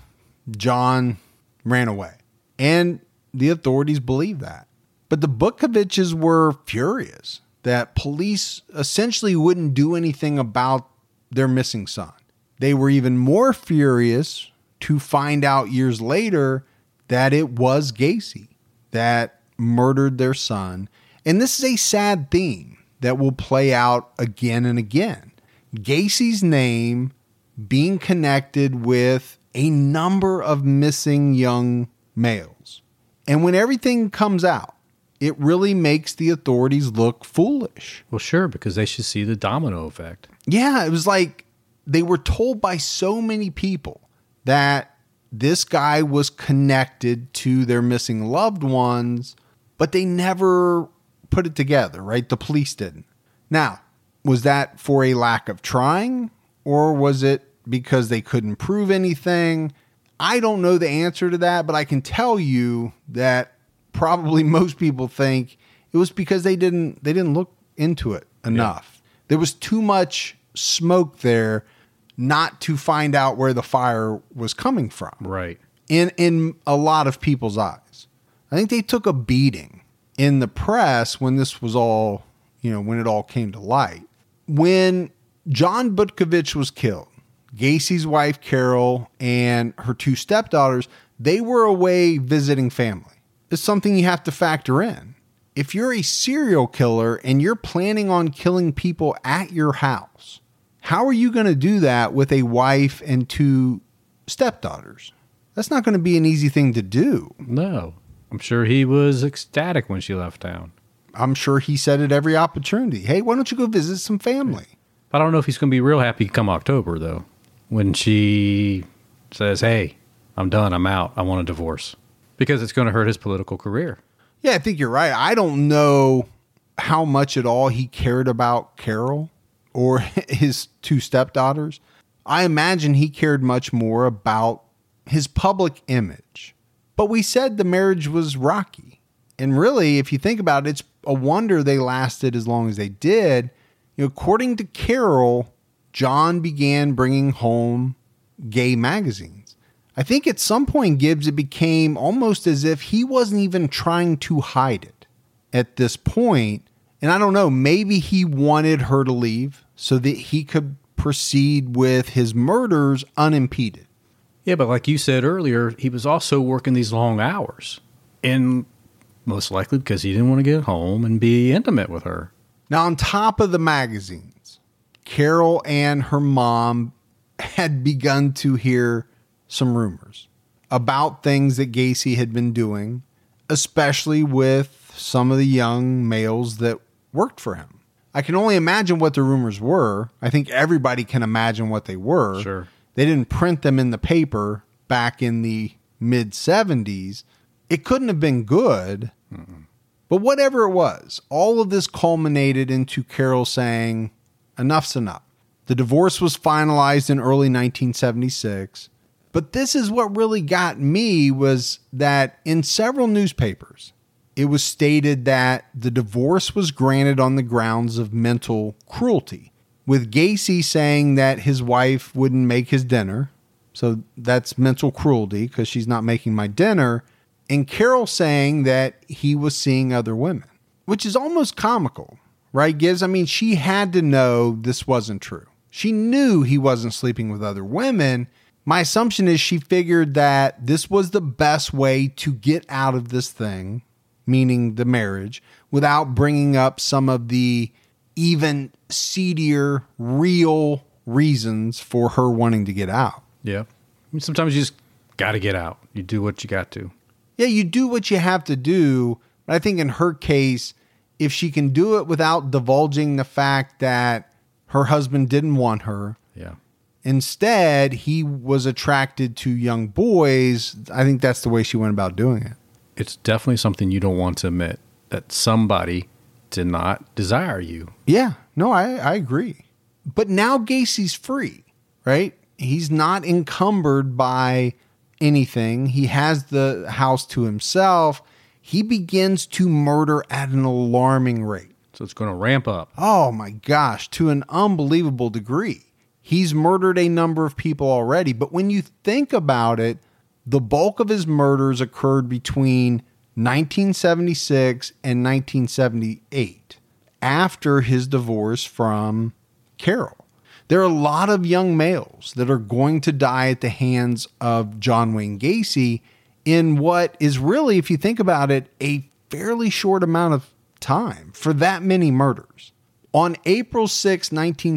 [SPEAKER 1] John ran away. And the authorities believed that. But the Butkoviches were furious that police essentially wouldn't do anything about their missing son. They were even more furious to find out years later that it was Gacy that murdered their son. And this is a sad theme that will play out again and again. Gacy's name being connected with a number of missing young males. And when everything comes out, it really makes the authorities look foolish.
[SPEAKER 2] Well, sure, because they should see the domino effect.
[SPEAKER 1] Yeah, it was like they were told by so many people that this guy was connected to their missing loved ones, but they never put it together, right? The police didn't. Now, was that for a lack of trying, or was it because they couldn't prove anything? I don't know the answer to that, but I can tell you that probably most people think it was because they didn't look into it enough. Yeah. There was too much smoke there not to find out where the fire was coming from.
[SPEAKER 2] Right.
[SPEAKER 1] In a lot of people's eyes. I think they took a beating in the press when this was all, when it all came to light. When John Butkovich was killed, Gacy's wife, Carol, and her two stepdaughters, they were away visiting family. It's something you have to factor in. If you're a serial killer and you're planning on killing people at your house, how are you going to do that with a wife and two stepdaughters? That's not going to be an easy thing to do.
[SPEAKER 2] No. I'm sure he was ecstatic when she left town.
[SPEAKER 1] I'm sure he said at every opportunity, hey, why don't you go visit some family?
[SPEAKER 2] I don't know if he's going to be real happy come October, though, when she says, hey, I'm done, I'm out, I want a divorce. Because it's going to hurt his political career.
[SPEAKER 1] Yeah, I think you're right. I don't know how much at all he cared about Carol or his two stepdaughters. I imagine he cared much more about his public image. But we said the marriage was rocky. And really, if you think about it, it's a wonder they lasted as long as they did. According to Carol, John began bringing home gay magazines. I think at some point, Gibbs, it became almost as if he wasn't even trying to hide it at this point. And I don't know, maybe he wanted her to leave so that he could proceed with his murders unimpeded.
[SPEAKER 2] Yeah, but like you said earlier, he was also working these long hours. And most likely because he didn't want to get home and be intimate with her.
[SPEAKER 1] Now, on top of the magazines, Carol and her mom had begun to hear some rumors about things that Gacy had been doing, especially with some of the young males that worked for him. I can only imagine what the rumors were. I think everybody can imagine what they were.
[SPEAKER 2] Sure.
[SPEAKER 1] They didn't print them in the paper back in the mid-70s. It couldn't have been good. Mm-mm. But whatever it was, all of this culminated into Carol saying, enough's enough. The divorce was finalized in early 1976. But this is what really got me was that in several newspapers, it was stated that the divorce was granted on the grounds of mental cruelty. with Gacy saying that his wife wouldn't make his dinner. So that's mental cruelty because she's not making my dinner. And Carol saying that he was seeing other women, which is almost comical, right, Gibbs? I mean, she had to know this wasn't true. She knew he wasn't sleeping with other women. My assumption is she figured that this was the best way to get out of this thing, meaning the marriage, without bringing up some of the even seedier, real reasons for her wanting to get out.
[SPEAKER 2] Yeah. I mean, sometimes you just got to get out. You do what you got to.
[SPEAKER 1] Yeah, you do what you have to do. But I think in her case, if she can do it without divulging the fact that her husband didn't want her,
[SPEAKER 2] Yeah.
[SPEAKER 1] instead he was attracted to young boys, I think that's the way she went about doing it.
[SPEAKER 2] It's definitely something you don't want to admit, that somebody did not desire you.
[SPEAKER 1] Yeah, no, I agree. But now Gacy's free, right? He's not encumbered by anything. He has the house to himself. He begins to murder at an alarming rate.
[SPEAKER 2] So it's going to ramp up.
[SPEAKER 1] Oh my gosh, to an unbelievable degree. He's murdered a number of people already, but when you think about it, the bulk of his murders occurred between 1976 and 1978, after his divorce from Carol. There are a lot of young males that are going to die at the hands of John Wayne Gacy in what is really, if you think about it, a fairly short amount of time for that many murders. On April 6,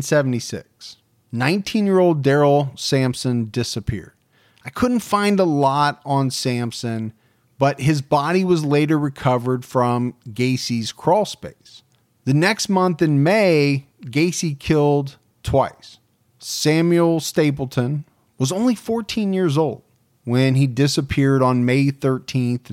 [SPEAKER 1] 1976, 19-year-old Daryl Sampson disappeared. I couldn't find a lot on Sampson, but his body was later recovered from Gacy's crawl space. The next month in May, Gacy killed twice. Samuel Stapleton was only 14 years old when he disappeared on May 13th,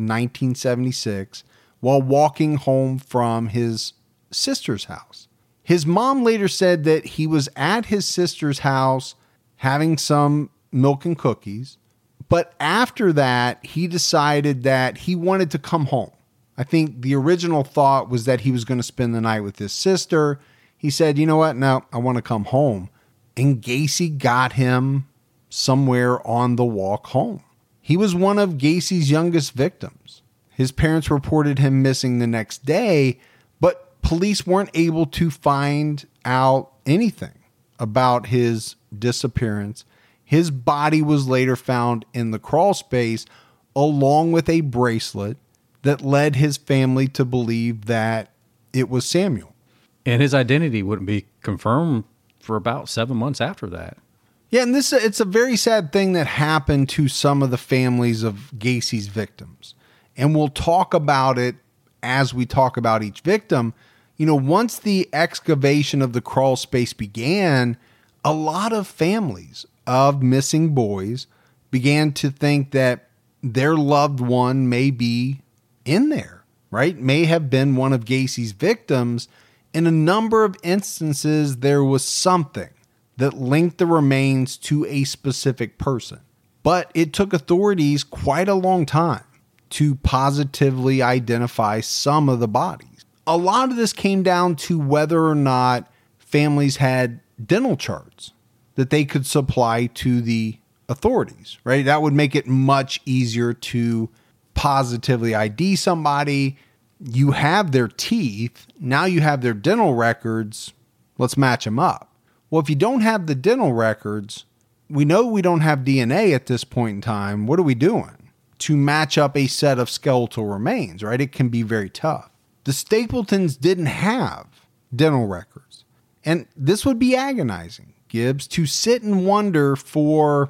[SPEAKER 1] 1976, while walking home from his sister's house. His mom later said that he was at his sister's house having some milk and cookies, but after that, he decided that he wanted to come home. I think the original thought was that he was going to spend the night with his sister. He said, you know what? No, I want to come home. And Gacy got him somewhere on the walk home. He was one of Gacy's youngest victims. His parents reported him missing the next day, but police weren't able to find out anything about his disappearance. His body was later found in the crawl space, along with a bracelet that led his family to believe that it was Samuel.
[SPEAKER 2] And his identity wouldn't be confirmed for about 7 months after that.
[SPEAKER 1] Yeah, and it's a very sad thing that happened to some of the families of Gacy's victims. And we'll talk about it as we talk about each victim. You know, once the excavation of the crawl space began, a lot of families of missing boys began to think that their loved one may be in there, right? May have been one of Gacy's victims. In a number of instances, there was something that linked the remains to a specific person. But it took authorities quite a long time to positively identify some of the bodies. A lot of this came down to whether or not families had dental charts that they could supply to the authorities, right? That would make it much easier to positively ID somebody. You have their teeth. Now you have their dental records. Let's match them up. Well, if you don't have the dental records, we know we don't have DNA at this point in time. What are we doing to match up a set of skeletal remains, right? It can be very tough. The Stapletons didn't have dental records. And this would be agonizing, Gibbs, to sit and wonder for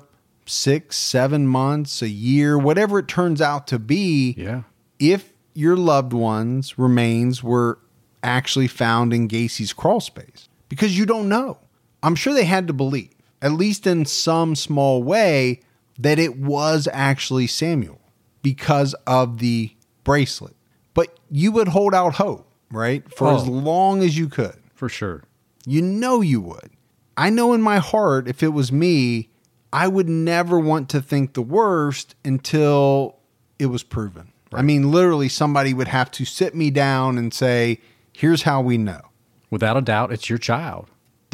[SPEAKER 1] 6, 7 months, a year, whatever it turns out to be, if your loved one's remains were actually found in Gacy's crawl space. Because you don't know. I'm sure they had to believe, at least in some small way, that it was actually Samuel because of the bracelet. But you would hold out hope, right? For as long as you could.
[SPEAKER 2] For sure.
[SPEAKER 1] You know you would. I know in my heart, if it was me, I would never want to think the worst until it was proven. Right. I mean, literally somebody would have to sit me down and say, here's how we know.
[SPEAKER 2] Without a doubt, it's your child.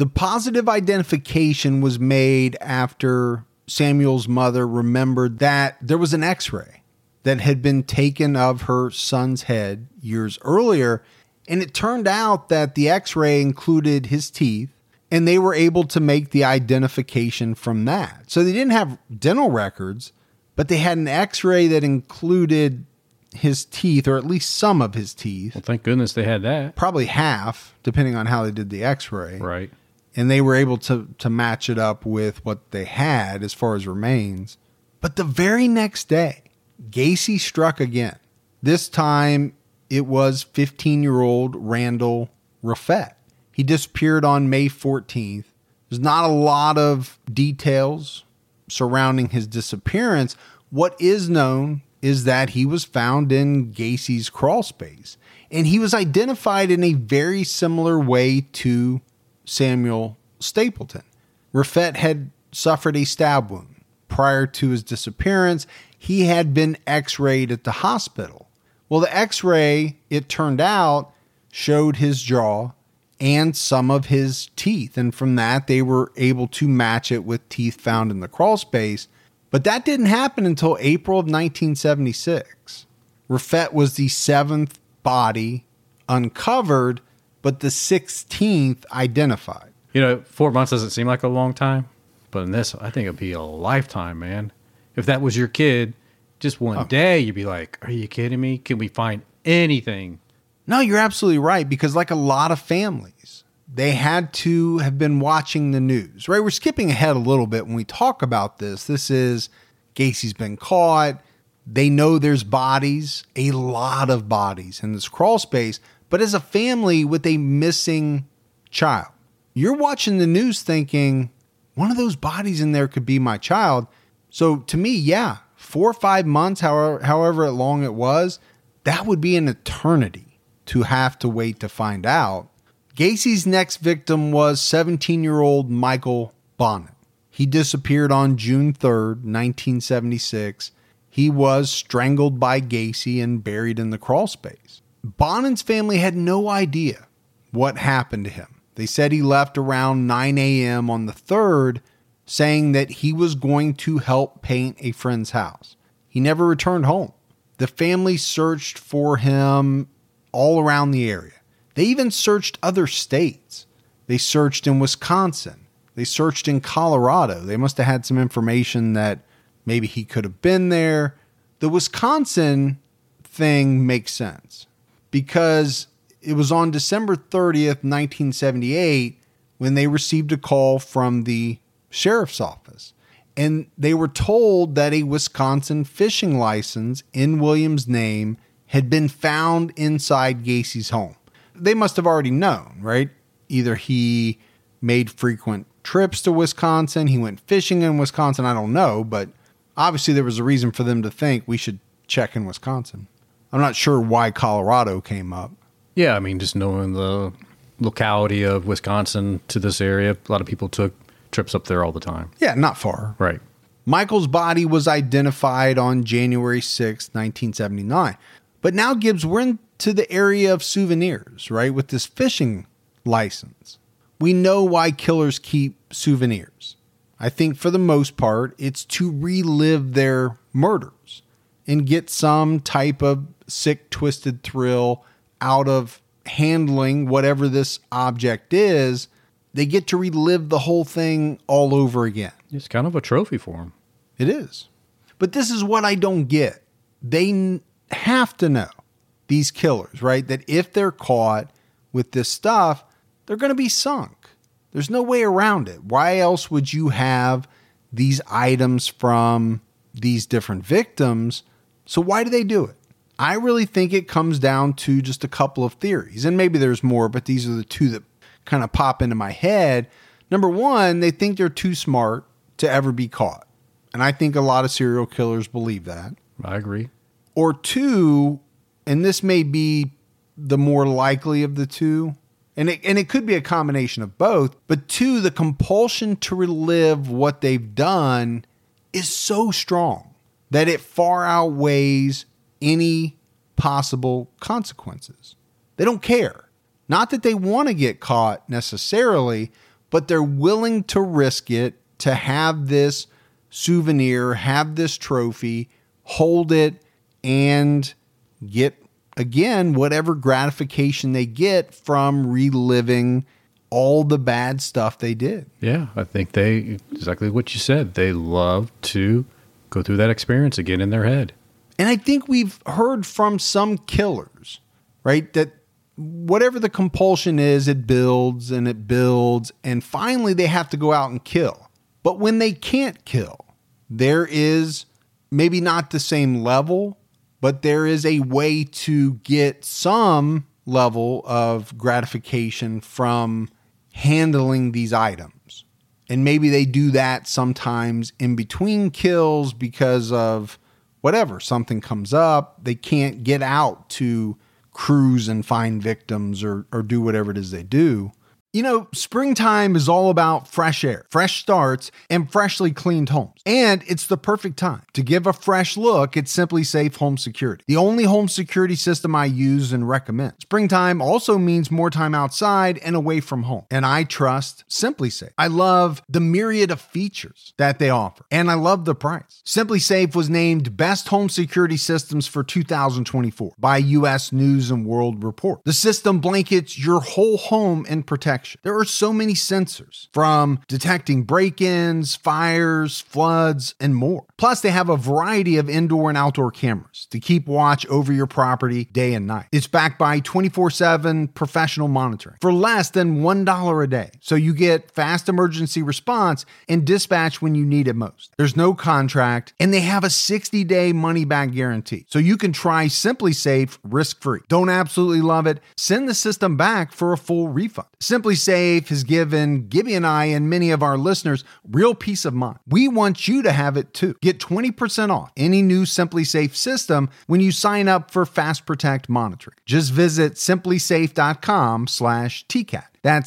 [SPEAKER 1] The positive identification was made after Samuel's mother remembered that there was an x-ray that had been taken of her son's head years earlier, and it turned out that the x-ray included his teeth, and they were able to make the identification from that. So they didn't have dental records, but they had an x-ray that included his teeth, or at least some of his teeth.
[SPEAKER 2] Well, thank goodness they had that.
[SPEAKER 1] Probably half, depending on how they did the x-ray.
[SPEAKER 2] Right.
[SPEAKER 1] And they were able to match it up with what they had as far as remains. But the very next day, Gacy struck again. This time, it was 15-year-old Randall Raffett. He disappeared on May 14th. There's not a lot of details surrounding his disappearance. What is known is that he was found in Gacy's crawl space, and he was identified in a very similar way to Samuel Stapleton. Raffett had suffered a stab wound. Prior to his disappearance, he had been x-rayed at the hospital. Well, the x-ray, it turned out, showed his jaw and some of his teeth. And from that, they were able to match it with teeth found in the crawl space. But that didn't happen until April of 1976. Raffett was the 7th body uncovered, but the 16th identified.
[SPEAKER 2] 4 months doesn't seem like a long time, but in this, I think it'd be a lifetime, man. If that was your kid, just one day, you'd be like, are you kidding me? Can we find anything?
[SPEAKER 1] No, you're absolutely right, because like a lot of families, they had to have been watching the news, right? We're skipping ahead a little bit when we talk about this. This is Gacy's been caught. They know there's bodies, a lot of bodies in this crawl space. But as a family with a missing child, you're watching the news thinking, one of those bodies in there could be my child. So to me, yeah, 4 or 5 months, however long it was, that would be an eternity to have to wait to find out. Gacy's next victim was 17-year-old Michael Bonnet. He disappeared on June 3rd, 1976. He was strangled by Gacy and buried in the crawl space. Bonnet's family had no idea what happened to him. They said he left around 9 a.m. on the 3rd, saying that he was going to help paint a friend's house. He never returned home. The family searched for him all around the area. They even searched other states. They searched in Wisconsin. They searched in Colorado. They must have had some information that maybe he could have been there. The Wisconsin thing makes sense because it was on December 30th, 1978, when they received a call from the sheriff's office. And they were told that a Wisconsin fishing license in William's name had been found inside Gacy's home. They must have already known, right? Either he made frequent trips to Wisconsin, he went fishing in Wisconsin, I don't know, but obviously there was a reason for them to think we should check in Wisconsin. I'm not sure why Colorado came up.
[SPEAKER 2] Yeah, I mean, just knowing the locality of Wisconsin to this area, a lot of people took trips up there all the time.
[SPEAKER 1] Yeah, not far.
[SPEAKER 2] Right.
[SPEAKER 1] Michael's body was identified on January 6, 1979. But now, Gibbs, we're into the area of souvenirs, right? With this fishing license. We know why killers keep souvenirs. I think for the most part, it's to relive their murders and get some type of sick, twisted thrill out of handling whatever this object is. They get to relive the whole thing all over again.
[SPEAKER 2] It's kind of a trophy for them.
[SPEAKER 1] It is. But this is what I don't get. They have to know, these killers, right, that if they're caught with this stuff, they're going to be sunk. There's no way around it. Why else would you have these items from these different victims? So why do they do it? I really think it comes down to just a couple of theories. And maybe there's more, but these are the two that kind of pop into my head. Number one, they think they're too smart to ever be caught. And I think a lot of serial killers believe that.
[SPEAKER 2] I agree.
[SPEAKER 1] Or two, and this may be the more likely of the two, and it could be a combination of both, but two, the compulsion to relive what they've done is so strong that it far outweighs any possible consequences. They don't care. Not that they want to get caught necessarily, but they're willing to risk it to have this souvenir, have this trophy, hold it, and get, again, whatever gratification they get from reliving all the bad stuff they did.
[SPEAKER 2] Yeah, I think exactly what you said. They love to go through that experience again in their head.
[SPEAKER 1] And I think we've heard from some killers, right, that whatever the compulsion is, it builds, and finally they have to go out and kill. But when they can't kill, there is maybe not the same level, but there is a way to get some level of gratification from handling these items. And maybe they do that sometimes in between kills because of whatever, something comes up, they can't get out to cruise and find victims or do whatever it is they do. You know, springtime is all about fresh air, fresh starts, and freshly cleaned homes. And it's the perfect time to give a fresh look at SimpliSafe Home Security, the only home security system I use and recommend. Springtime also means more time outside and away from home. And I trust SimpliSafe. I love the myriad of features that they offer, and I love the price. SimpliSafe was named Best Home Security Systems for 2024 by U.S. News and World Report. The system blankets your whole home in protection. There are so many sensors, from detecting break-ins, fires, floods, and more. Plus, they have a variety of indoor and outdoor cameras to keep watch over your property day and night. It's backed by 24/7 professional monitoring for less than $1 a day. So you get fast emergency response and dispatch when you need it most. There's no contract, and they have a 60-day money-back guarantee. So you can try SimpliSafe risk-free. Don't absolutely love it? Send the system back for a full refund. SimpliSafe has given Gibby and I and many of our listeners real peace of mind. We want you to have it too. Get 20% off any new SimpliSafe system when you sign up for Fast Protect monitoring. Just visit simplisafe.com/TCAT. That's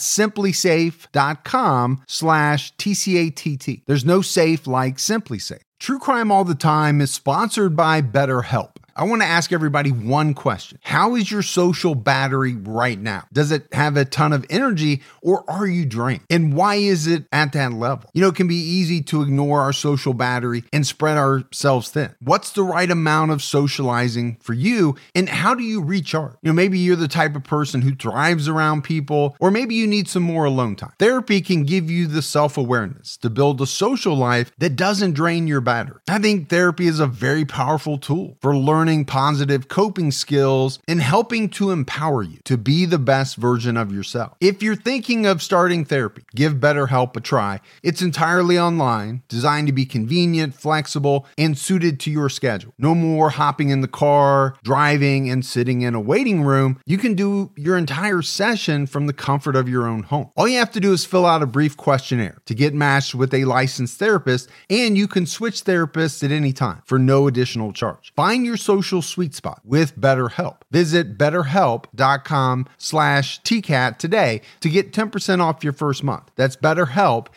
[SPEAKER 1] simplisafe.com/TCATT. There's no safe like SimpliSafe. True Crime All the Time is sponsored by BetterHelp. I want to ask everybody one question. How is your social battery right now? Does it have a ton of energy, or are you drained? And why is it at that level? You know, it can be easy to ignore our social battery and spread ourselves thin. What's the right amount of socializing for you, and how do you recharge? You know, maybe you're the type of person who thrives around people, or maybe you need some more alone time. Therapy can give you the self-awareness to build a social life that doesn't drain your battery. I think therapy is a very powerful tool for learning positive coping skills and helping to empower you to be the best version of yourself. If you're thinking of starting therapy, give BetterHelp a try. It's entirely online, designed to be convenient, flexible, and suited to your schedule. No more hopping in the car, driving, and sitting in a waiting room. You can do your entire session from the comfort of your own home. All you have to do is fill out a brief questionnaire to get matched with a licensed therapist, and you can switch therapists at any time for no additional charge. Find your social sweet spot with BetterHelp. Visit betterhelp.com/TCAT today to get 10% off your first month. That's BetterHelp,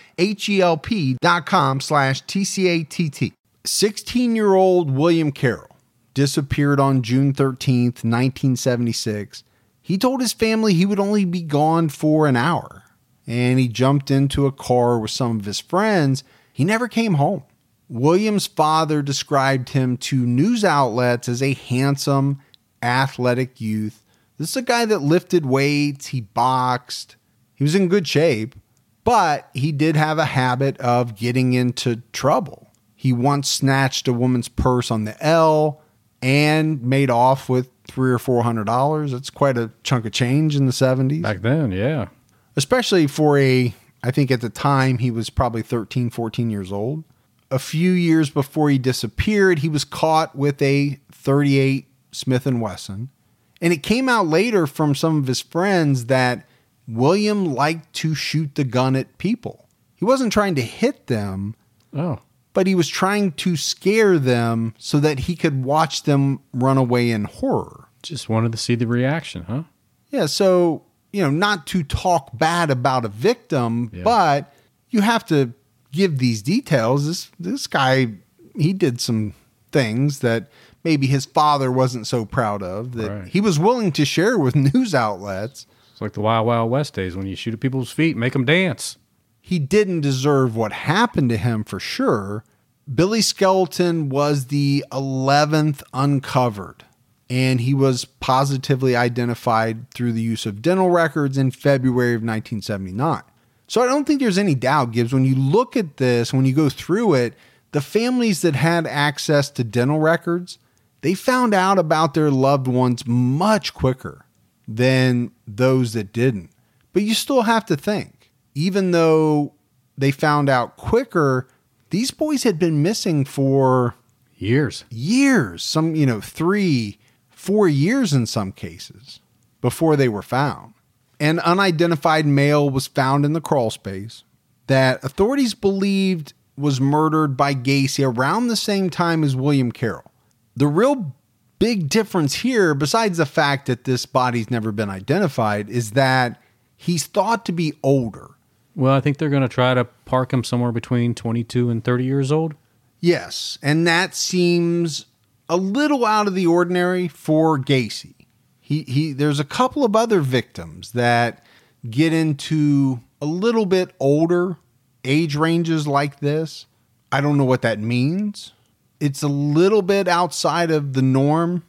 [SPEAKER 1] HELP.com/TCATT. 16-year-old William Carroll disappeared on June 13th, 1976. He told his family he would only be gone for an hour, and he jumped into a car with some of his friends. He never came home. William's father described him to news outlets as a handsome, athletic youth. This is a guy that lifted weights, he boxed, he was in good shape, but he did have a habit of getting into trouble. He once snatched a woman's purse on the L and made off with $300 or $400. That's quite a chunk of change in the 70s.
[SPEAKER 2] Back then, yeah.
[SPEAKER 1] Especially for I think at the time he was probably 13, 14 years old. A few years before he disappeared, he was caught with a .38 Smith & Wesson. And it came out later from some of his friends that William liked to shoot the gun at people. He wasn't trying to hit them, but he was trying to scare them so that he could watch them run away in horror.
[SPEAKER 2] Just wanted to see the reaction, huh?
[SPEAKER 1] Yeah, so, you know, not to talk bad about a victim, but you have to give these details. This guy, he did some things that maybe his father wasn't so proud of, that he was willing to share with news outlets.
[SPEAKER 2] It's like the Wild Wild West days when you shoot at people's feet, make them dance.
[SPEAKER 1] he didn't deserve what happened to him for sure. Billy's skeleton was the 11th uncovered, and he was positively identified through the use of dental records in February of 1979. So I don't think there's any doubt, Gibbs, when you look at this, when you go through it, the families that had access to dental records, they found out about their loved ones much quicker than those that didn't. But you still have to think, even though they found out quicker, these boys had been missing for
[SPEAKER 2] years.
[SPEAKER 1] Some, 3-4 years in some cases before they were found. An unidentified male was found in the crawl space that authorities believed was murdered by Gacy around the same time as William Carroll. The real big difference here, besides the fact that this body's never been identified, is that he's thought to be older.
[SPEAKER 2] Well, I think they're going to try to park him somewhere between 22 and 30 years old.
[SPEAKER 1] Yes, and that seems a little out of the ordinary for Gacy. There's a couple of other victims that get into a little bit older age ranges like this. I don't know what that means. It's a little bit outside of the norm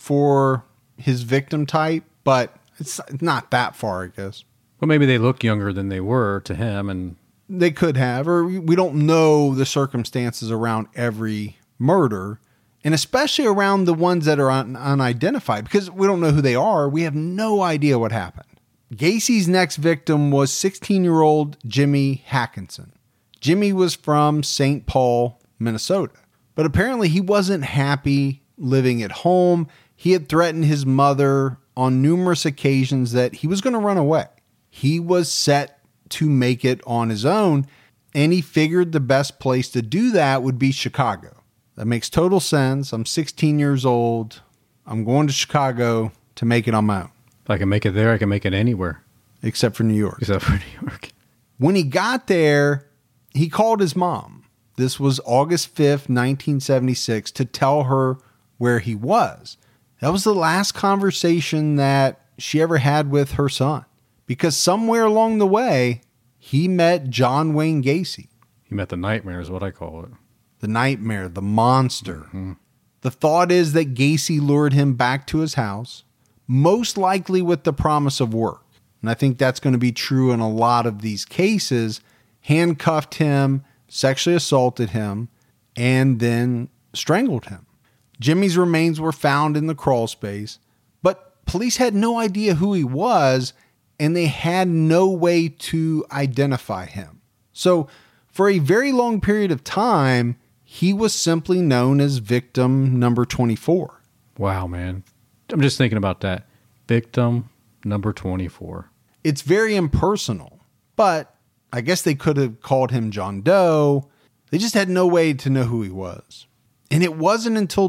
[SPEAKER 1] for his victim type, but it's not that far, I guess.
[SPEAKER 2] Well, maybe they look younger than they were to him, and
[SPEAKER 1] they could have, or we don't know the circumstances around every murder, and especially around the ones that are unidentified, because we don't know who they are. We have no idea what happened. Gacy's next victim was 16-year-old Jimmy Hackinson. Jimmy was from St. Paul, Minnesota, but apparently he wasn't happy living at home. He had threatened his mother on numerous occasions that he was going to run away. He was set to make it on his own, and he figured the best place to do that would be Chicago. That makes total sense. I'm 16 years old. I'm going to Chicago to make it on my own.
[SPEAKER 2] If I can make it there, I can make it anywhere.
[SPEAKER 1] Except for New York.
[SPEAKER 2] Except for New York.
[SPEAKER 1] When he got there, he called his mom. This was August 5th, 1976, to tell her where he was. That was the last conversation that she ever had with her son. Because somewhere along the way, he met John Wayne Gacy.
[SPEAKER 2] He met the nightmare is what I call it.
[SPEAKER 1] The nightmare, the monster. Mm-hmm. The thought is that Gacy lured him back to his house, most likely with the promise of work. And I think that's going to be true in a lot of these cases. Handcuffed him, sexually assaulted him, and then strangled him. Jimmy's remains were found in the crawl space, but police had no idea who he was, and they had no way to identify him. So for a very long period of time, he was simply known as victim number 24.
[SPEAKER 2] Wow, man. I'm just thinking about that. Victim number 24.
[SPEAKER 1] It's very impersonal, but I guess they could have called him John Doe. They just had no way to know who he was. And it wasn't until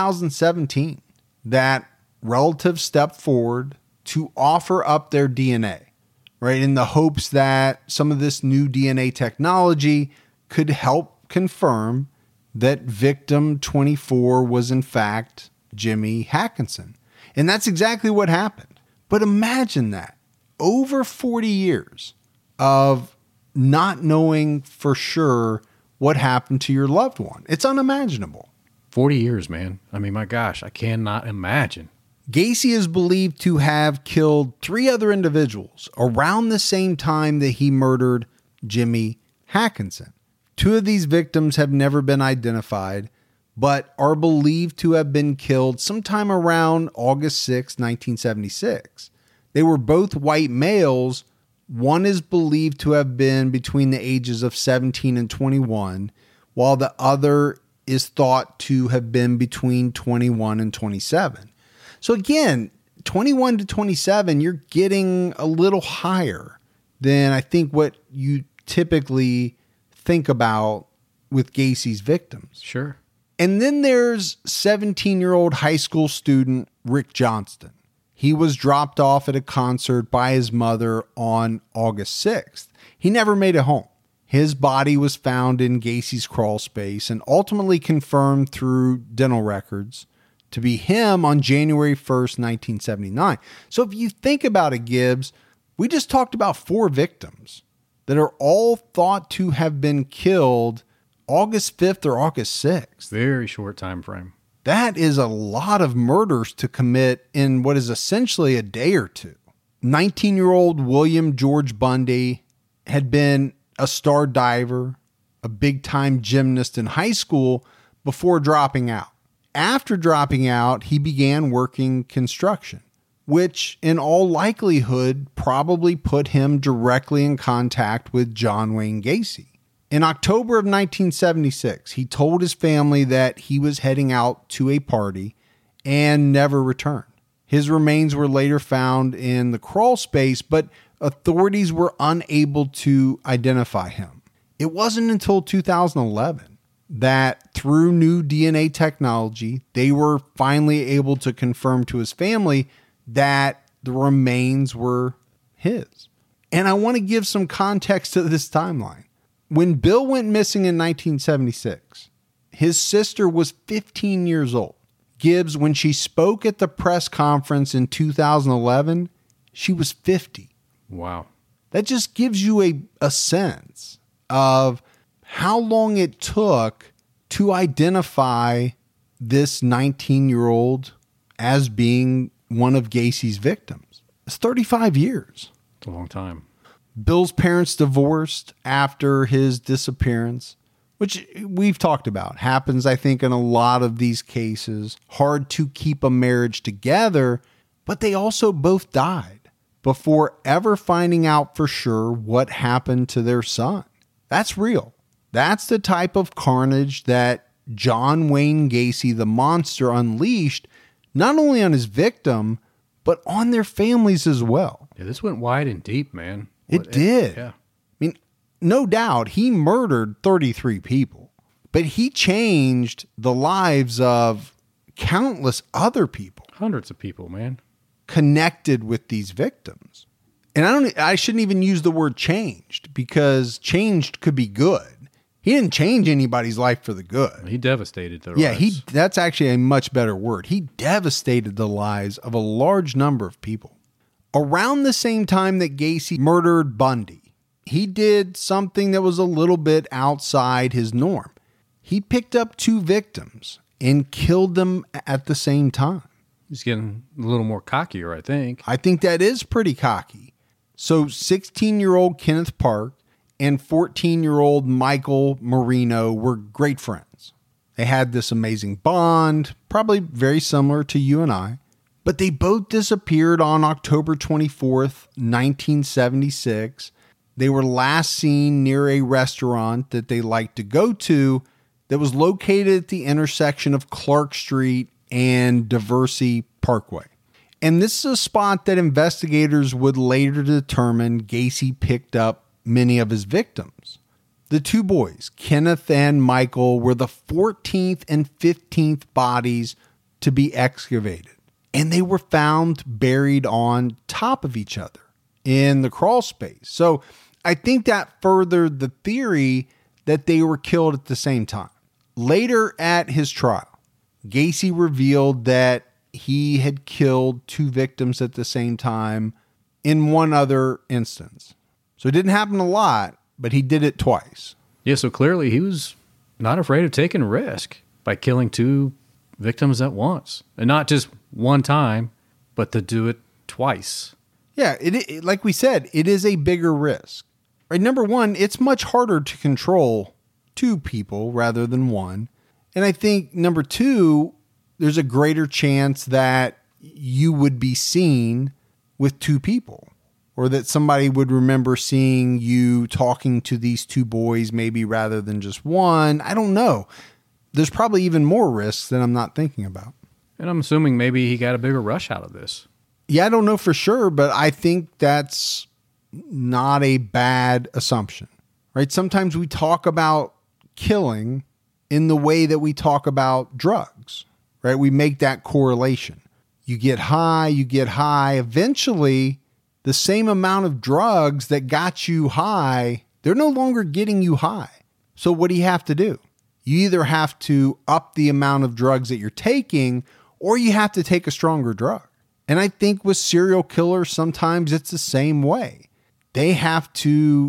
[SPEAKER 1] 2017 that relatives stepped forward to offer up their DNA, right? In the hopes that some of this new DNA technology could help confirm that victim 24 was in fact Jimmy Hackinson. And that's exactly what happened. But imagine that. Over 40 years of not knowing for sure what happened to your loved one. It's unimaginable.
[SPEAKER 2] 40 years, man. I mean, my gosh, I cannot imagine.
[SPEAKER 1] Gacy is believed to have killed 3 other individuals around the same time that he murdered Jimmy Hackinson. 2 of these victims have never been identified, but are believed to have been killed sometime around August 6, 1976. They were both white males. One is believed to have been between the ages of 17 and 21, while the other is thought to have been between 21 and 27. So again, 21 to 27, you're getting a little higher than I think what you typically think about with Gacy's victims.
[SPEAKER 2] Sure.
[SPEAKER 1] And then there's 17-year-old high school student Rick Johnston. He was dropped off at a concert by his mother on August 6th. He never made it home. His body was found in Gacy's crawl space and ultimately confirmed through dental records to be him on January 1st, 1979. So if you think about it, Gibbs, we just talked about 4 victims. that are all thought to have been killed August 5th or August 6th.
[SPEAKER 2] Very short time frame.
[SPEAKER 1] That is a lot of murders to commit in what is essentially a day or two. 19-year-old William George Bundy had been a star diver, a big-time gymnast in high school before dropping out. After dropping out, he began working construction, which in all likelihood probably put him directly in contact with John Wayne Gacy. In October of 1976, he told his family that he was heading out to a party and never returned. His remains were later found in the crawl space, but authorities were unable to identify him. It wasn't until 2011 that through new DNA technology, they were finally able to confirm to his family that the remains were his. And I want to give some context to this timeline. When Bill went missing in 1976, his sister was 15 years old. Gibbs, when she spoke at the press conference in 2011, she was 50.
[SPEAKER 2] Wow.
[SPEAKER 1] That just gives you a sense of how long it took to identify this 19-year-old as being one of Gacy's victims. It's 35 years.
[SPEAKER 2] It's a long time.
[SPEAKER 1] Bill's parents divorced after his disappearance, which we've talked about. Happens, I think, in a lot of these cases. Hard to keep a marriage together, but they also both died before ever finding out for sure what happened to their son. That's real. That's the type of carnage that John Wayne Gacy, the monster, unleashed, not only on his victim, but on their families as well.
[SPEAKER 2] Yeah, this went wide and deep, man.
[SPEAKER 1] It did.
[SPEAKER 2] Yeah.
[SPEAKER 1] I mean, no doubt he murdered 33 people, but he changed the lives of countless other people.
[SPEAKER 2] Hundreds of people, man.
[SPEAKER 1] Connected with these victims. And I shouldn't even use the word changed, because changed could be good. He didn't change anybody's life for the good.
[SPEAKER 2] He devastated their
[SPEAKER 1] Yeah,
[SPEAKER 2] lives.
[SPEAKER 1] that's actually a much better word. He devastated the lives of a large number of people. Around the same time that Gacy murdered Bundy, he did something that was a little bit outside his norm. He picked up two victims and killed them at the same time.
[SPEAKER 2] He's getting a little more cockier, I think.
[SPEAKER 1] I think that is pretty cocky. So 16-year-old Kenneth Park and 14-year-old Michael Marino were great friends. They had this amazing bond, probably very similar to you and I, but they both disappeared on October 24th, 1976. They were last seen near a restaurant that they liked to go to that was located at the intersection of Clark Street and Diversey Parkway. And this is a spot that investigators would later determine Gacy picked up many of his victims. The two boys, Kenneth and Michael, were the 14th and 15th bodies to be excavated. And they were found buried on top of each other in the crawl space. So I think that furthered the theory that they were killed at the same time. Later at his trial, Gacy revealed that he had killed two victims at the same time in one other instance. So it didn't happen a lot, but he did it twice.
[SPEAKER 2] Yeah, so clearly he was not afraid of taking risk by killing two victims at once. And not just one time, but to do it twice.
[SPEAKER 1] Yeah, it like we said, it is a bigger risk. Right? Number one, it's much harder to control two people rather than one. And I think number two, there's a greater chance that you would be seen with two people, or that somebody would remember seeing you talking to these two boys, maybe rather than just one. I don't know. There's probably even more risks that I'm not thinking about.
[SPEAKER 2] And I'm assuming maybe he got a bigger rush out of this.
[SPEAKER 1] Yeah, I don't know for sure, but I think that's not a bad assumption, right? Sometimes we talk about killing in the way that we talk about drugs, right? We make that correlation. You get high. Eventually, the same amount of drugs that got you high, they're no longer getting you high. So what do you have to do? You either have to up the amount of drugs that you're taking, or you have to take a stronger drug. And I think with serial killers, sometimes it's the same way. They have to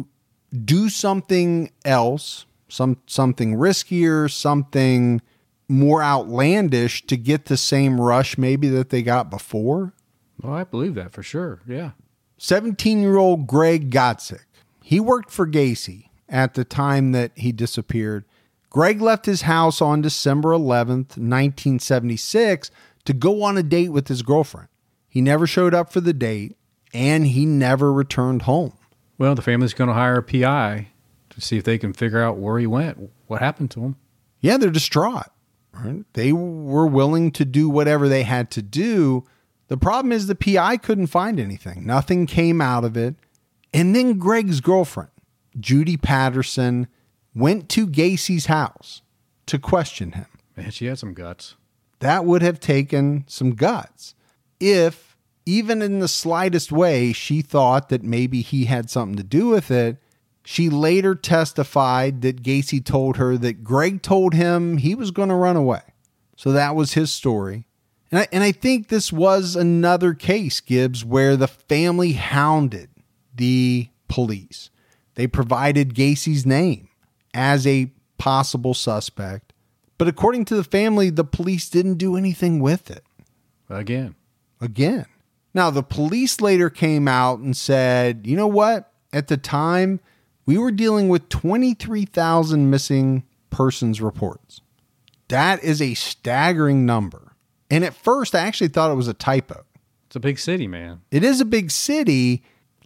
[SPEAKER 1] do something else, something riskier, something more outlandish to get the same rush maybe that they got before?
[SPEAKER 2] Well, I believe that for sure. Yeah.
[SPEAKER 1] 17-year-old Greg Gotzik. He worked for Gacy at the time that he disappeared. Greg left his house on December 11th, 1976 to go on a date with his girlfriend. He never showed up for the date, and he never returned home.
[SPEAKER 2] Well, the family's going to hire a PI to see if they can figure out where he went, what happened to him.
[SPEAKER 1] Yeah, they're distraught. Right? They were willing to do whatever they had to do. The problem is the PI couldn't find anything. Nothing came out of it. And then Greg's girlfriend, Judy Patterson, went to Gacy's house to question him.
[SPEAKER 2] Man, she had some guts.
[SPEAKER 1] That would have taken some guts if, even in the slightest way, she thought that maybe he had something to do with it. She later testified that Gacy told her that Greg told him he was going to run away. So that was his story. And I think this was another case, Gibbs, where the family hounded the police. They provided Gacy's name as a possible suspect. But according to the family, the police didn't do anything with it.
[SPEAKER 2] Again.
[SPEAKER 1] Now, the police later came out and said, you know what? At the time, we were dealing with 23,000 missing persons reports. That is a staggering number. And at first, I actually thought it was a typo.
[SPEAKER 2] It's a big city, man.
[SPEAKER 1] It is a big city.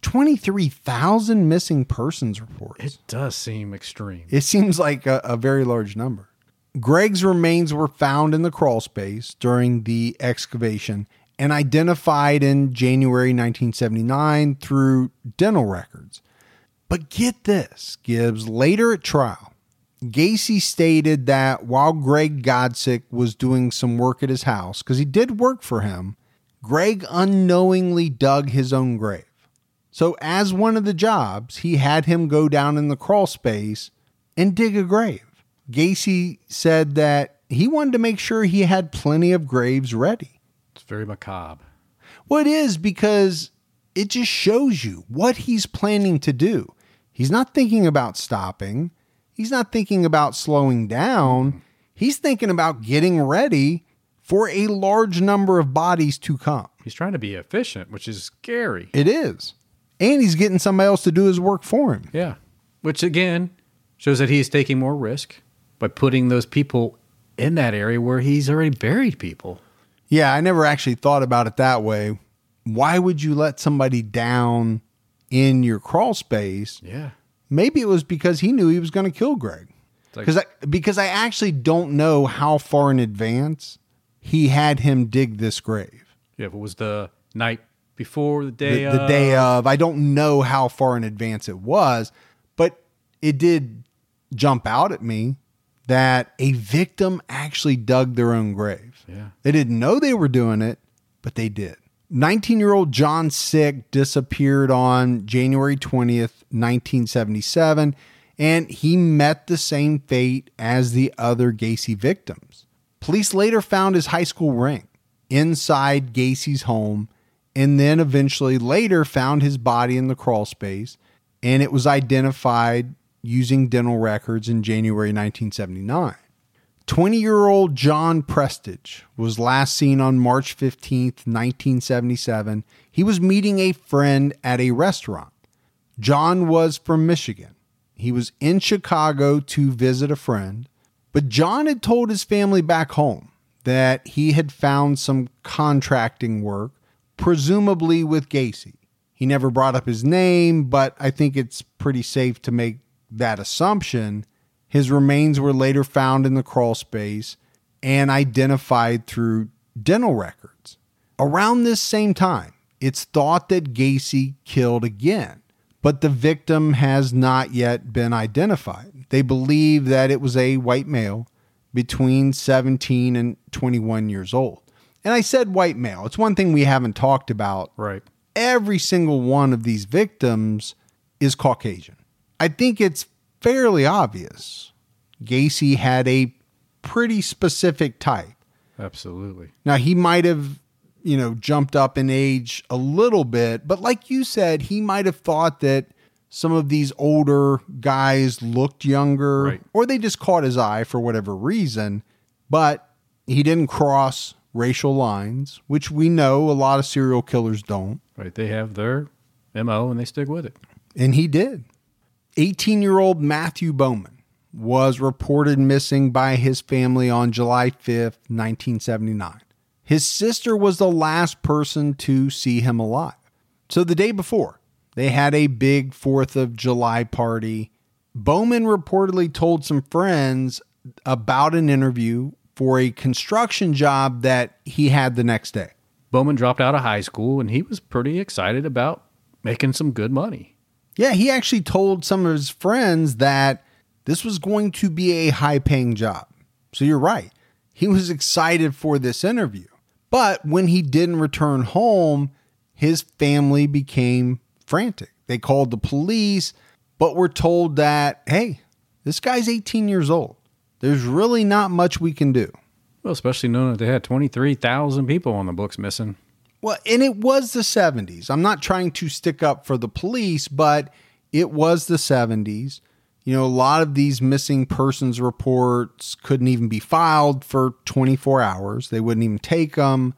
[SPEAKER 1] 23,000 missing persons reports.
[SPEAKER 2] It does seem extreme.
[SPEAKER 1] It seems like a very large number. Greg's remains were found in the crawl space during the excavation and identified in January 1979 through dental records. But get this, Gibbs, later at trial, Gacy stated that while Greg Gotzik was doing some work at his house, because he did work for him, Greg unknowingly dug his own grave. So as one of the jobs, he had him go down in the crawl space and dig a grave. Gacy said that he wanted to make sure he had plenty of graves ready.
[SPEAKER 2] It's very macabre.
[SPEAKER 1] Well, it is, because it just shows you what he's planning to do. He's not thinking about stopping. He's not thinking about slowing down. He's thinking about getting ready for a large number of bodies to come.
[SPEAKER 2] He's trying to be efficient, which is scary.
[SPEAKER 1] It is. And he's getting somebody else to do his work for him.
[SPEAKER 2] Yeah. Which, again, shows that he's taking more risk by putting those people in that area where he's already buried people.
[SPEAKER 1] Yeah, I never actually thought about it that way. Why would you let somebody down in your crawl space?
[SPEAKER 2] Yeah.
[SPEAKER 1] Maybe it was because he knew he was going to kill Greg. Because I actually don't know how far in advance he had him dig this grave.
[SPEAKER 2] Yeah, if it was the night before, the day of.
[SPEAKER 1] The day of. I don't know how far in advance it was, but it did jump out at me that a victim actually dug their own grave.
[SPEAKER 2] Yeah.
[SPEAKER 1] They didn't know they were doing it, but they did. 19-year-old John Sick disappeared on January 20th, 1977, and he met the same fate as the other Gacy victims. Police later found his high school ring inside Gacy's home, and then eventually later found his body in the crawl space, and it was identified using dental records in January 1979. 20-year-old John Prestige was last seen on March 15th, 1977. He was meeting a friend at a restaurant. John was from Michigan. He was in Chicago to visit a friend, but John had told his family back home that he had found some contracting work, presumably with Gacy. He never brought up his name, but I think it's pretty safe to make that assumption. His remains were later found in the crawl space and identified through dental records. Around this same time, it's thought that Gacy killed again, but the victim has not yet been identified. They believe that it was a white male between 17 and 21 years old. And I said white male. It's one thing we haven't talked about.
[SPEAKER 2] Right.
[SPEAKER 1] Every single one of these victims is Caucasian. I think it's fairly obvious. Gacy had a pretty specific type.
[SPEAKER 2] Absolutely.
[SPEAKER 1] Now, he might have, jumped up in age a little bit, but like you said, he might have thought that some of these older guys looked younger,
[SPEAKER 2] Right.
[SPEAKER 1] or they just caught his eye for whatever reason, but he didn't cross racial lines, which we know a lot of serial killers don't.
[SPEAKER 2] Right. They have their MO and they stick with it.
[SPEAKER 1] And he did. 18-year-old Matthew Bowman was reported missing by his family on July 5th, 1979. His sister was the last person to see him alive. So the day before, they had a big 4th of July party. Bowman reportedly told some friends about an interview for a construction job that he had the next day.
[SPEAKER 2] Bowman dropped out of high school and he was pretty excited about making some good money.
[SPEAKER 1] Yeah, he actually told some of his friends that this was going to be a high-paying job. So you're right. He was excited for this interview. But when he didn't return home, his family became frantic. They called the police, but were told that, hey, this guy's 18 years old. There's really not much we can do.
[SPEAKER 2] Well, especially knowing that they had 23,000 people on the books missing.
[SPEAKER 1] Well, and it was the 70s. I'm not trying to stick up for the police, but it was the 70s. You know, a lot of these missing persons reports couldn't even be filed for 24 hours. They wouldn't even take them.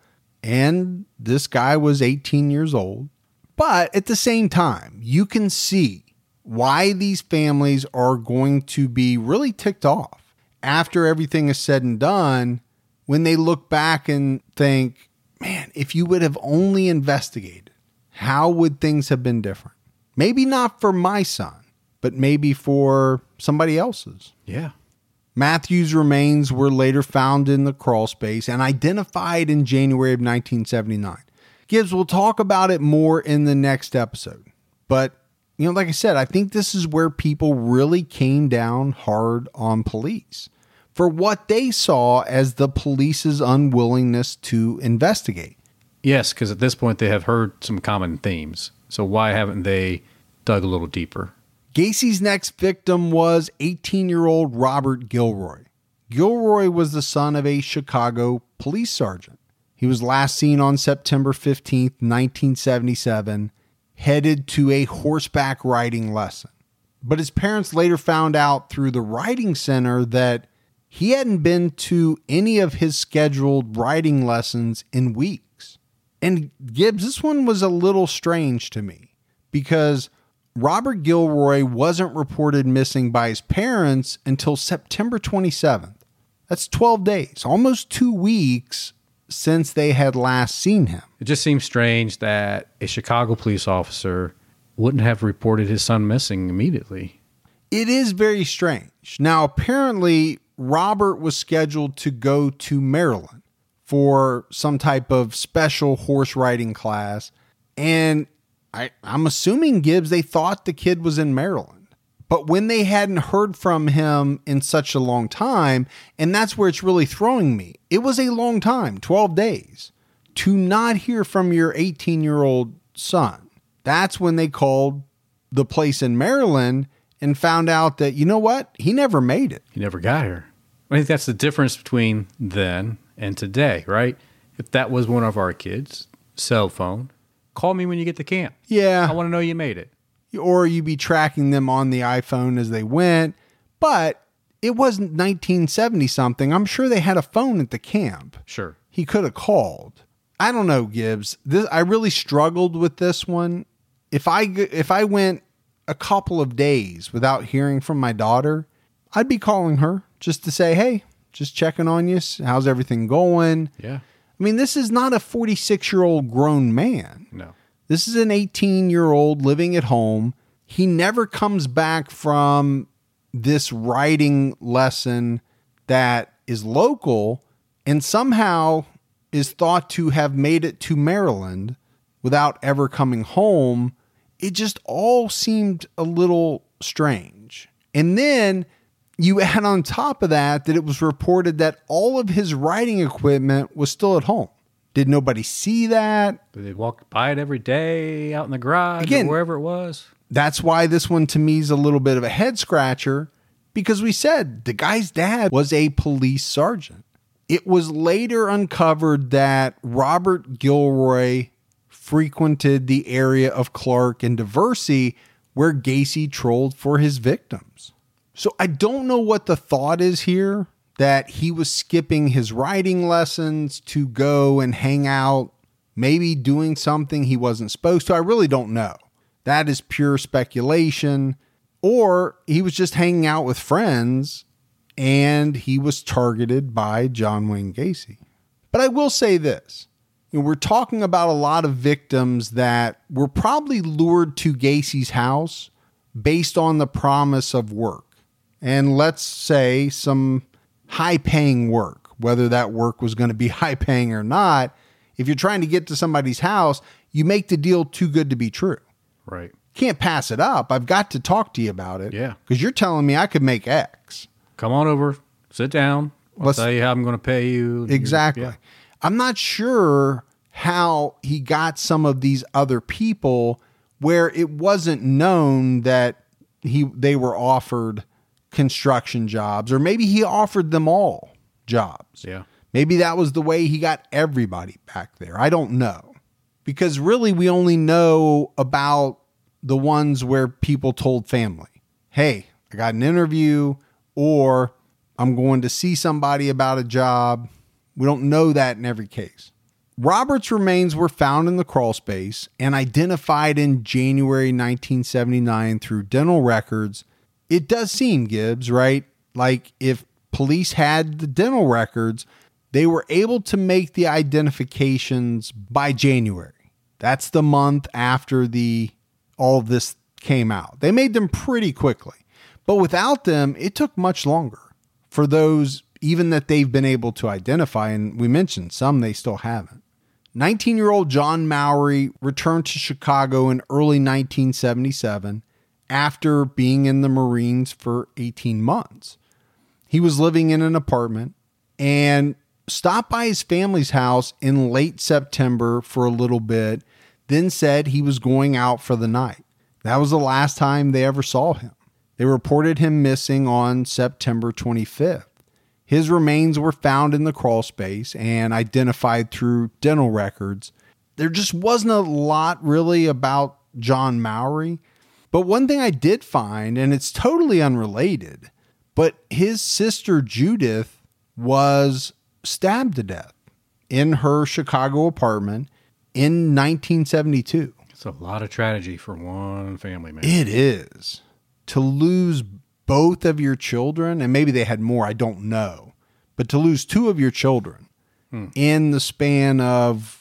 [SPEAKER 1] And this guy was 18 years old. But at the same time, you can see why these families are going to be really ticked off after everything is said and done when they look back and think, man, if you would have only investigated, how would things have been different? Maybe not for my son, but maybe for somebody else's.
[SPEAKER 2] Yeah.
[SPEAKER 1] Matthew's remains were later found in the crawl space and identified in January of 1979. Gibbs, will talk about it more in the next episode. But, you know, like I said, I think this is where people really came down hard on police for what they saw as the police's unwillingness to investigate.
[SPEAKER 2] Yes, because at this point they have heard some common themes. So why haven't they dug a little deeper?
[SPEAKER 1] Gacy's next victim was 18-year-old Robert Gilroy. Gilroy was the son of a Chicago police sergeant. He was last seen on September 15th, 1977, headed to a horseback riding lesson. But his parents later found out through the riding center that he hadn't been to any of his scheduled riding lessons in weeks. And Gibbs, this one was a little strange to me because Robert Gilroy wasn't reported missing by his parents until September 27th. That's 12 days, almost 2 weeks since they had last seen him.
[SPEAKER 2] It just seems strange that a Chicago police officer wouldn't have reported his son missing immediately.
[SPEAKER 1] It is very strange. Now, apparently, Robert was scheduled to go to Maryland for some type of special horse riding class. And I'm assuming, Gibbs, they thought the kid was in Maryland. But when they hadn't heard from him in such a long time, and that's where it's really throwing me, it was a long time, 12 days, to not hear from your 18-year-old son. That's when they called the place in Maryland and found out that, you know what? He never made it.
[SPEAKER 2] He never got here. I think that's the difference between then and today, right? If that was one of our kids' cell phone, call me when you get to camp.
[SPEAKER 1] Yeah.
[SPEAKER 2] I want to know you made it.
[SPEAKER 1] Or you'd be tracking them on the iPhone as they went. But it wasn't 1970 something. I'm sure they had a phone at the camp.
[SPEAKER 2] Sure.
[SPEAKER 1] He could have called. I don't know, Gibbs. I really struggled with this one. If I went a couple of days without hearing from my daughter, I'd be calling her just to say, hey, just checking on you. How's everything going?
[SPEAKER 2] Yeah.
[SPEAKER 1] I mean, this is not a 46-year-old grown man.
[SPEAKER 2] No.
[SPEAKER 1] This is an 18-year-old living at home. He never comes back from this riding lesson that is local and somehow is thought to have made it to Maryland without ever coming home. It just all seemed a little strange. And then you add on top of that it was reported that all of his riding equipment was still at home. Did nobody see that?
[SPEAKER 2] They walked by it every day out in the garage
[SPEAKER 1] Again,
[SPEAKER 2] or wherever it was.
[SPEAKER 1] That's why this one to me is a little bit of a head scratcher, because we said the guy's dad was a police sergeant. It was later uncovered that Robert Gilroy frequented the area of Clark and Diversey where Gacy trolled for his victims. So I don't know what the thought is here, that he was skipping his writing lessons to go and hang out, maybe doing something he wasn't supposed to. I really don't know. That is pure speculation. Or he was just hanging out with friends and he was targeted by John Wayne Gacy. But I will say this. We're talking about a lot of victims that were probably lured to Gacy's house based on the promise of work. And let's say some high-paying work, whether that work was going to be high-paying or not. If you're trying to get to somebody's house, you make the deal too good to be true.
[SPEAKER 2] Right.
[SPEAKER 1] Can't pass it up. I've got to talk to you about it.
[SPEAKER 2] Yeah.
[SPEAKER 1] Because you're telling me I could make X.
[SPEAKER 2] Come on over. Sit down. I'll tell you how I'm going to pay you.
[SPEAKER 1] Exactly.
[SPEAKER 2] Yeah.
[SPEAKER 1] I'm not sure how he got some of these other people where it wasn't known that they were offered construction jobs, or maybe he offered them all jobs.
[SPEAKER 2] Yeah.
[SPEAKER 1] Maybe that was the way he got everybody back there. I don't know. Because really we only know about the ones where people told family, hey, I got an interview, or I'm going to see somebody about a job. We don't know that in every case. Robert's remains were found in the crawl space and identified in January 1979 through dental records. It does seem, Gibbs, right? Like if police had the dental records, they were able to make the identifications by January. That's the month after all of this came out. They made them pretty quickly. But without them, it took much longer for those even that they've been able to identify. And we mentioned some they still haven't. 19-year-old John Mowry returned to Chicago in early 1977 after being in the Marines for 18 months. He was living in an apartment and stopped by his family's house in late September for a little bit, then said he was going out for the night. That was the last time they ever saw him. They reported him missing on September 25th. His remains were found in the crawl space and identified through dental records. There just wasn't a lot really about John Mowry. But one thing I did find, and it's totally unrelated, but his sister Judith was stabbed to death in her Chicago apartment in 1972.
[SPEAKER 2] It's a lot of tragedy for one family, man.
[SPEAKER 1] It is. To lose both of your children, and maybe they had more, I don't know, but to lose two of your children in the span of,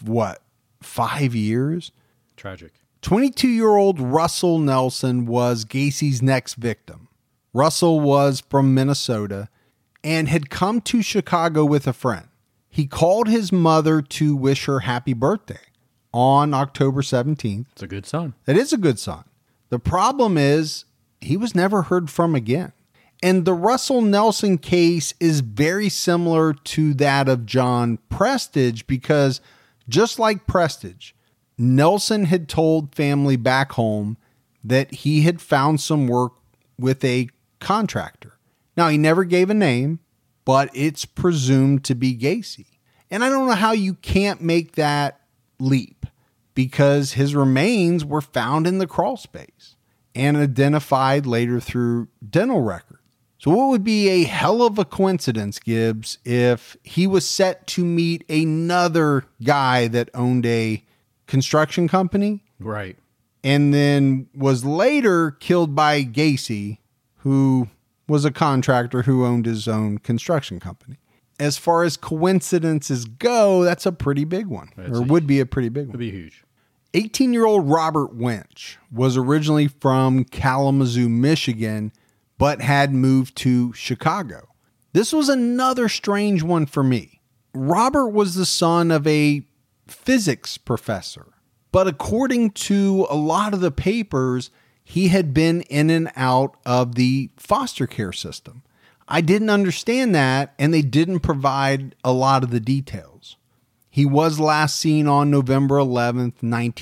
[SPEAKER 1] 5 years?
[SPEAKER 2] Tragic.
[SPEAKER 1] 22-year-old Russell Nelson was Gacy's next victim. Russell was from Minnesota and had come to Chicago with a friend. He called his mother to wish her happy birthday on October 17th.
[SPEAKER 2] It's a good sign.
[SPEAKER 1] It is a good sign. The problem is he was never heard from again. And the Russell Nelson case is very similar to that of John Prestage because just like Prestage, Nelson had told family back home that he had found some work with a contractor. Now, he never gave a name, but it's presumed to be Gacy. And I don't know how you can't make that leap because his remains were found in the crawl space and identified later through dental records. So what would be a hell of a coincidence, Gibbs, if he was set to meet another guy that owned a construction company?
[SPEAKER 2] Right.
[SPEAKER 1] And then was later killed by Gacy, who was a contractor who owned his own construction company. As far as coincidences go, that's a pretty big one, would be a pretty big one.
[SPEAKER 2] Would be huge.
[SPEAKER 1] 18-year-old Robert Winch was originally from Kalamazoo, Michigan, but had moved to Chicago. This was another strange one for me. Robert was the son of a physics professor, but according to a lot of the papers, he had been in and out of the foster care system. I didn't understand that, and they didn't provide a lot of the details. He was last seen on November 11th,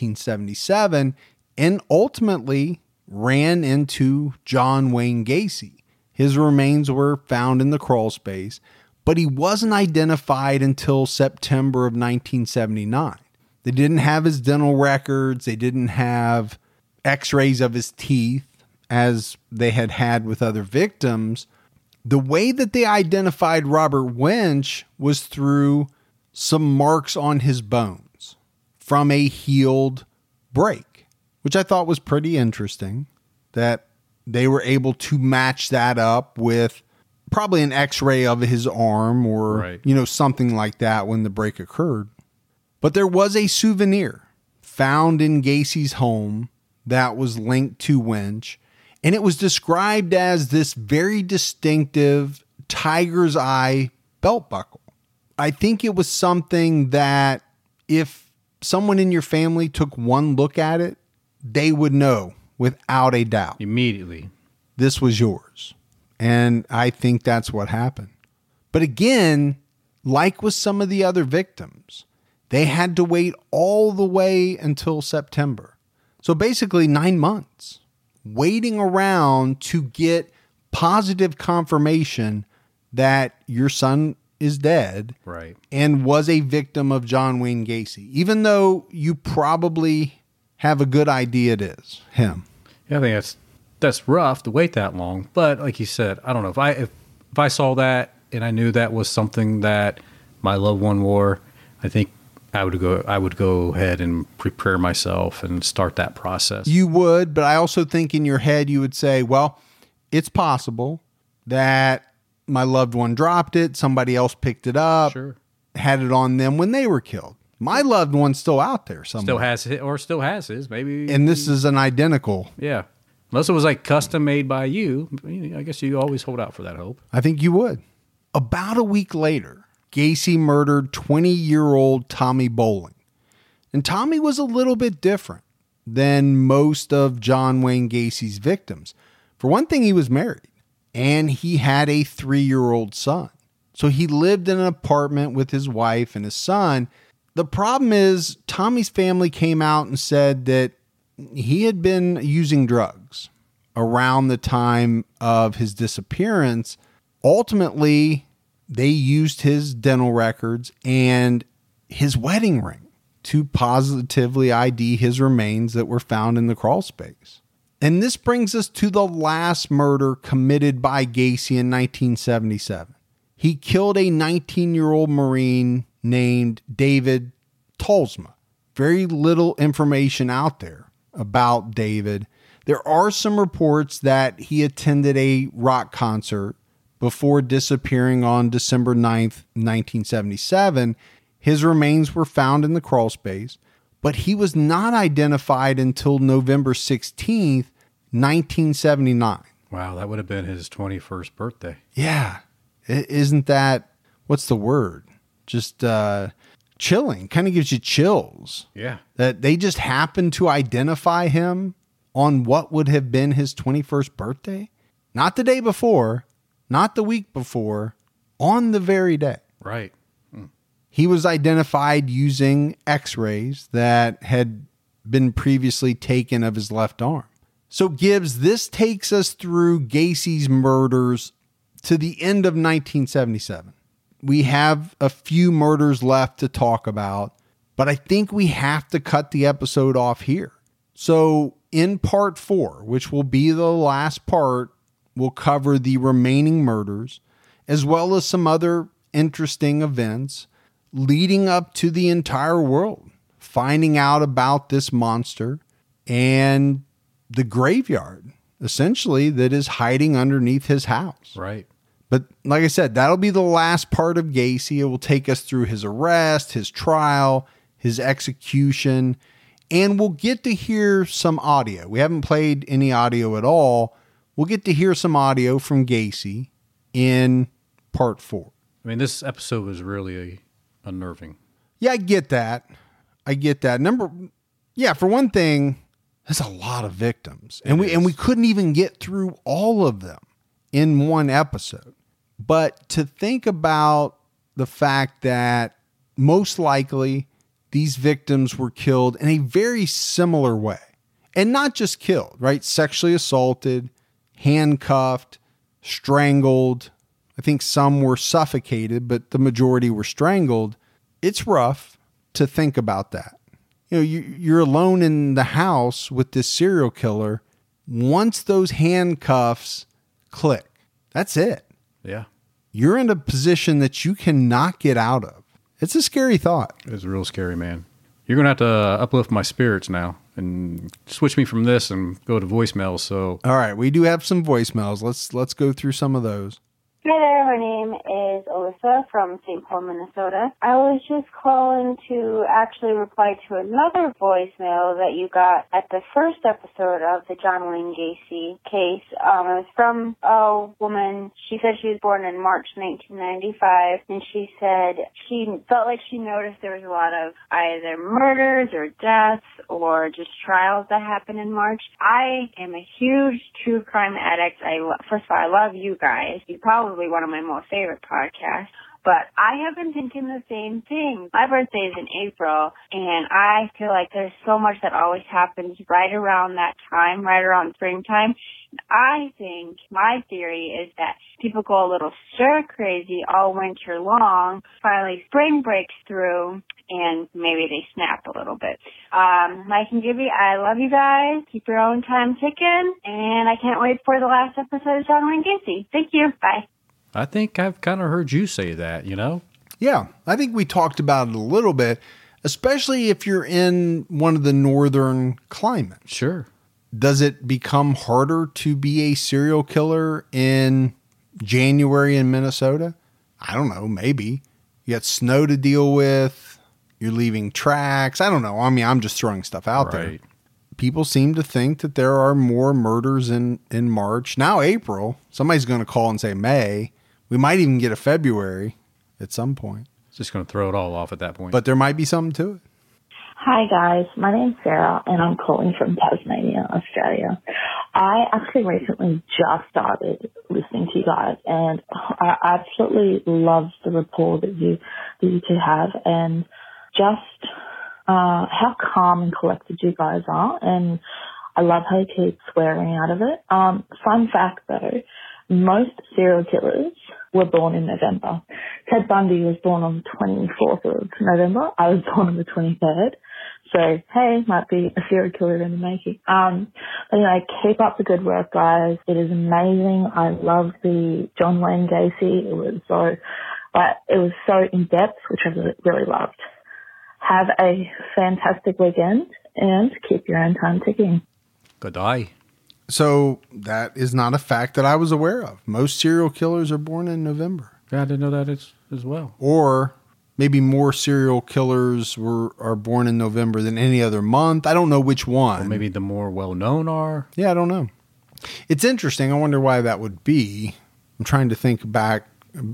[SPEAKER 1] 1977, and ultimately ran into John Wayne Gacy. His remains were found in the crawl space, but he wasn't identified until September of 1979. They didn't have his dental records. They didn't have x-rays of his teeth as they had with other victims, the way that they identified Robert Winch was through some marks on his bones from a healed break, which I thought was pretty interesting, that they were able to match that up with probably an x-ray of his arm or,
[SPEAKER 2] right,
[SPEAKER 1] something like that when the break occurred. But there was a souvenir found in Gacy's home that was linked to Winch, and it was described as this very distinctive tiger's eye belt buckle. I think it was something that if someone in your family took one look at it, they would know without a doubt.
[SPEAKER 2] Immediately.
[SPEAKER 1] This was yours. And I think that's what happened. But again, like with some of the other victims, they had to wait all the way until September. So basically 9 months waiting around to get positive confirmation that your son is dead,
[SPEAKER 2] right,
[SPEAKER 1] and was a victim of John Wayne Gacy, even though you probably have a good idea it is him.
[SPEAKER 2] Yeah, I think that's rough to wait that long. But like you said, I don't know if I saw that and I knew that was something that my loved one wore, I think I would go ahead and prepare myself and start that process.
[SPEAKER 1] You would, but I also think in your head you would say, well, it's possible that my loved one dropped it, somebody else picked it up,
[SPEAKER 2] sure,
[SPEAKER 1] had it on them when they were killed. My loved one's still out there somewhere.
[SPEAKER 2] Still has his, maybe.
[SPEAKER 1] And this is an identical.
[SPEAKER 2] Yeah. Unless it was like custom made by you, I guess you always hold out for that hope.
[SPEAKER 1] I think you would. About a week later, Gacy murdered 20-year-old Tommy Bowling. And Tommy was a little bit different than most of John Wayne Gacy's victims. For one thing, he was married, and he had a 3-year-old son. So he lived in an apartment with his wife and his son. The problem is, Tommy's family came out and said that he had been using drugs around the time of his disappearance. Ultimately, they used his dental records and his wedding ring to positively ID his remains that were found in the crawl space. And this brings us to the last murder committed by Gacy in 1977. He killed a 19-year-old Marine named David Tolsma. Very little information out there about David. There are some reports that he attended a rock concert before disappearing on December 9th, 1977. His remains were found in the crawl space, but he was not identified until November 16th, 1979.
[SPEAKER 2] Wow, that would have been his 21st birthday.
[SPEAKER 1] Yeah. Isn't that, what's the word? Just chilling. Kind of gives you chills.
[SPEAKER 2] Yeah.
[SPEAKER 1] That they just happened to identify him on what would have been his 21st birthday. Not the day before, not the week before, on the very day.
[SPEAKER 2] Right.
[SPEAKER 1] He was identified using x-rays that had been previously taken of his left arm. So Gibbs, this takes us through Gacy's murders to the end of 1977. We have a few murders left to talk about, but I think we have to cut the episode off here. So in part 4, which will be the last part, we'll cover the remaining murders, as well as some other interesting events leading up to the entire world finding out about this monster and the graveyard, essentially, that is hiding underneath his house.
[SPEAKER 2] Right.
[SPEAKER 1] But like I said, that'll be the last part of Gacy. It will take us through his arrest, his trial, his execution, and we'll get to hear some audio. We haven't played any audio at all. We'll get to hear some audio from Gacy in part 4.
[SPEAKER 2] I mean, this episode was really unnerving.
[SPEAKER 1] Yeah, I get that. For one thing, there's a lot of victims, and we couldn't even get through all of them in one episode. But to think about the fact that most likely these victims were killed in a very similar way, and not just killed, right? Sexually assaulted, handcuffed, strangled. I think some were suffocated, but the majority were strangled. It's rough to think about that. you're alone in the house with this serial killer. Once those handcuffs click, that's it.
[SPEAKER 2] Yeah.
[SPEAKER 1] You're in a position that you cannot get out of. It's a scary thought.
[SPEAKER 2] It's real scary, man. You're going to have to uplift my spirits now and switch me from this and go to voicemail. So,
[SPEAKER 1] all right, we do have some voicemails. Let's go through some of those.
[SPEAKER 3] Hi there, my name is Alyssa from St. Paul, Minnesota. I was just calling to actually reply to another voicemail that you got at the first episode of the John Wayne Gacy case. It was from a woman. She said she was born in March 1995, and she said she felt like she noticed there was a lot of either murders or deaths or just trials that happened in March. I am a huge true crime addict. First of all, I love you guys. You probably one of my most favorite podcasts, but I have been thinking the same thing. My birthday is in April, and I feel like there's so much that always happens right around that time, right around springtime. I think my theory is that people go a little stir crazy all winter long. Finally, spring breaks through, and maybe they snap a little bit. Mike and Gibby, I love you guys. Keep your own time ticking, and I can't wait for the last episode of John Wayne Gacy. Thank you. Bye.
[SPEAKER 2] I think I've kind of heard you say that,
[SPEAKER 1] Yeah, I think we talked about it a little bit, especially if you're in one of the northern climates.
[SPEAKER 2] Sure.
[SPEAKER 1] Does it become harder to be a serial killer in January in Minnesota? I don't know, maybe. You got snow to deal with. You're leaving tracks. I don't know. I mean, I'm just throwing stuff out there. People seem to think that there are more murders in March. Now April. Somebody's going to call and say May. We might even get a February at some point.
[SPEAKER 2] It's just going to throw it all off at that point.
[SPEAKER 1] But there might be something to it.
[SPEAKER 4] Hi, guys. My name's Sarah, and I'm calling from Tasmania, Australia. I actually recently just started listening to you guys, and I absolutely love the rapport that you two have, and just how calm and collected you guys are, and I love how you keep swearing out of it. Fun fact, though, most serial killers were born in November. Ted Bundy was born on the 24th of November. I was born on the 23rd. So, hey, might be a serial killer in the making. Anyway, keep up the good work, guys. It is amazing. I love the John Wayne Gacy. It was so in-depth, which I really loved. Have a fantastic weekend and keep your own time ticking.
[SPEAKER 2] Good day.
[SPEAKER 1] So that is not a fact that I was aware of. Most serial killers are born in November.
[SPEAKER 2] Yeah, I didn't know that as well.
[SPEAKER 1] Or maybe more serial killers are born in November than any other month. I don't know which one.
[SPEAKER 2] Or maybe the more well-known are.
[SPEAKER 1] Yeah, I don't know. It's interesting. I wonder why that would be. I'm trying to think back,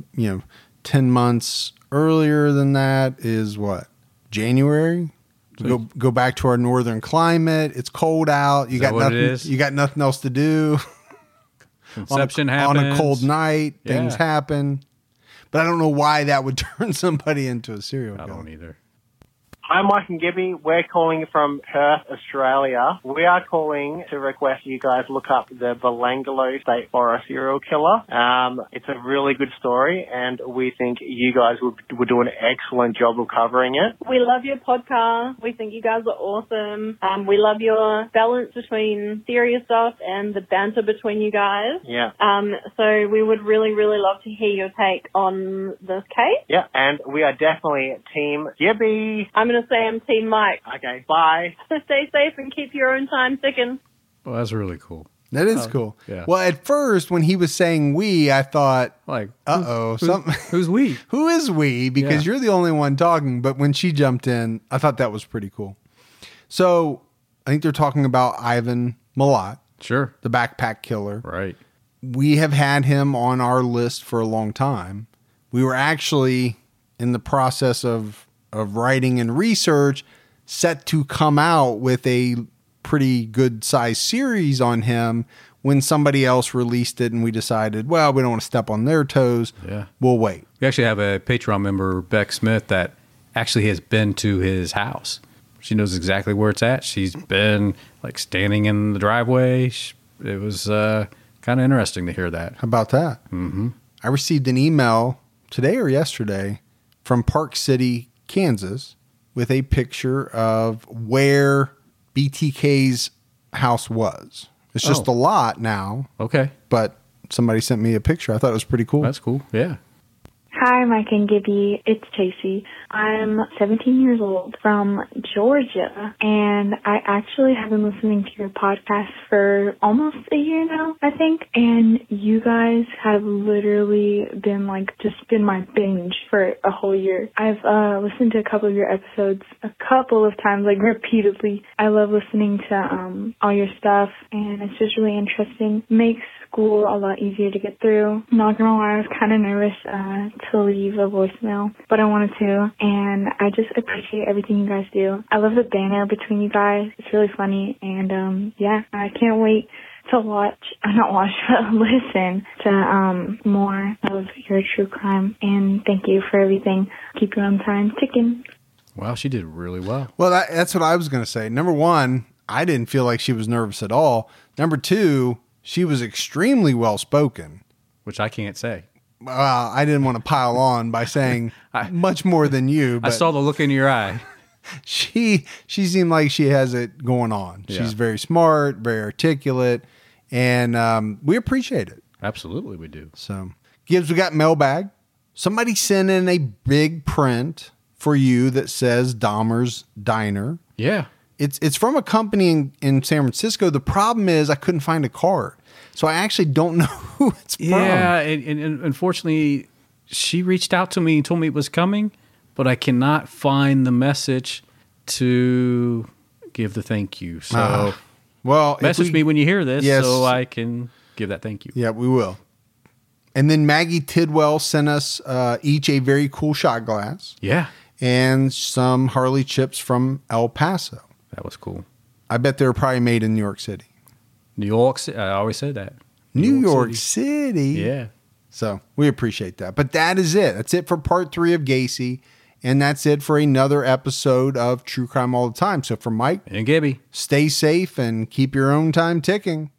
[SPEAKER 1] 10 months earlier than that is what? January? Go back to our northern climate. It's cold out. You got nothing. You got nothing else to do.
[SPEAKER 2] Conception happens
[SPEAKER 1] on a cold night. Yeah. Things happen, but I don't know why that would turn somebody into a serial killer.
[SPEAKER 2] I don't either.
[SPEAKER 5] Hi, Mike and Gibby. We're calling from Perth, Australia. We are calling to request you guys look up the Belanglo State Forest serial killer. It's a really good story, and we think you guys would do an excellent job of covering it.
[SPEAKER 6] We love your podcast. We think you guys are awesome. We love your balance between serious stuff and the banter between you guys.
[SPEAKER 5] Yeah.
[SPEAKER 6] So we would really, really love to hear your take on this case.
[SPEAKER 5] Yeah, and we are definitely Team Gibby.
[SPEAKER 6] I'm going to say I'm Team Mike.
[SPEAKER 5] Okay, bye.
[SPEAKER 6] Stay safe and keep your own time ticking.
[SPEAKER 2] Well, that's really cool.
[SPEAKER 1] That is cool.
[SPEAKER 2] Yeah.
[SPEAKER 1] Well, at first, when he was saying we, I thought,
[SPEAKER 2] like,
[SPEAKER 1] who's
[SPEAKER 2] we?
[SPEAKER 1] Who is we? Because you're the only one talking. But when she jumped in, I thought that was pretty cool. So I think they're talking about Ivan Milat.
[SPEAKER 2] Sure.
[SPEAKER 1] The backpack killer.
[SPEAKER 2] Right.
[SPEAKER 1] We have had him on our list for a long time. We were actually in the process of writing and research, set to come out with a pretty good sized series on him when somebody else released it, and we decided, well, we don't want to step on their toes.
[SPEAKER 2] Yeah.
[SPEAKER 1] We'll wait.
[SPEAKER 2] We actually have a Patreon member, Beck Smith, that actually has been to his house. She knows exactly where it's at. She's been like standing in the driveway. It was kind of interesting to hear that.
[SPEAKER 1] How about that?
[SPEAKER 2] Mm-hmm.
[SPEAKER 1] I received an email today or yesterday from Park City, Kansas, with a picture of where BTK's house was. It's just a lot now.
[SPEAKER 2] Okay.
[SPEAKER 1] But somebody sent me a picture. I thought it was pretty cool.
[SPEAKER 2] That's cool. Yeah.
[SPEAKER 7] Hi, Mike and Gibby. It's Tracy. I'm 17 years old from Georgia, and I actually have been listening to your podcast for almost a year now, I think, and you guys have literally been been my binge for a whole year. I've listened to a couple of your episodes a couple of times, repeatedly. I love listening to all your stuff, and it's just really interesting. Makes school a lot easier to get through. Not gonna lie, I was kind of nervous to leave a voicemail, but I wanted to, and I just appreciate everything you guys do. I love the banner between you guys. It's really funny, and yeah, I can't wait to listen to more of your true crime, and thank you for everything. Keep your own time ticking.
[SPEAKER 2] Wow, she did really well.
[SPEAKER 1] Well, that's what I was going to say. Number one, I didn't feel like she was nervous at all. Number two, she was extremely well-spoken.
[SPEAKER 2] Which I can't say.
[SPEAKER 1] I didn't want to pile on by saying much more than you. But
[SPEAKER 2] I saw the look in your eye.
[SPEAKER 1] She seemed like she has it going on.
[SPEAKER 2] Yeah.
[SPEAKER 1] She's very smart, very articulate, and we appreciate it.
[SPEAKER 2] Absolutely, we do.
[SPEAKER 1] So, Gibbs, we got mailbag. Somebody sent in a big print for you that says Dahmer's Diner.
[SPEAKER 2] Yeah.
[SPEAKER 1] It's from a company in San Francisco. The problem is I couldn't find a card. So I actually don't know who it's from.
[SPEAKER 2] Yeah, and unfortunately, she reached out to me and told me it was coming, but I cannot find the message to give the thank you. So message me when you hear this so I can give that thank you.
[SPEAKER 1] Yeah, we will. And then Maggie Tidwell sent us each a very cool shot glass.
[SPEAKER 2] Yeah.
[SPEAKER 1] And some Harley chips from El Paso.
[SPEAKER 2] That was cool.
[SPEAKER 1] I bet they were probably made in New York City.
[SPEAKER 2] New York City. I always said that.
[SPEAKER 1] New York City.
[SPEAKER 2] Yeah.
[SPEAKER 1] So we appreciate that. But that is it. That's it for part 3 of Gacy. And that's it for another episode of True Crime All the Time. So for Mike
[SPEAKER 2] and Gibby,
[SPEAKER 1] stay safe and keep your own time ticking.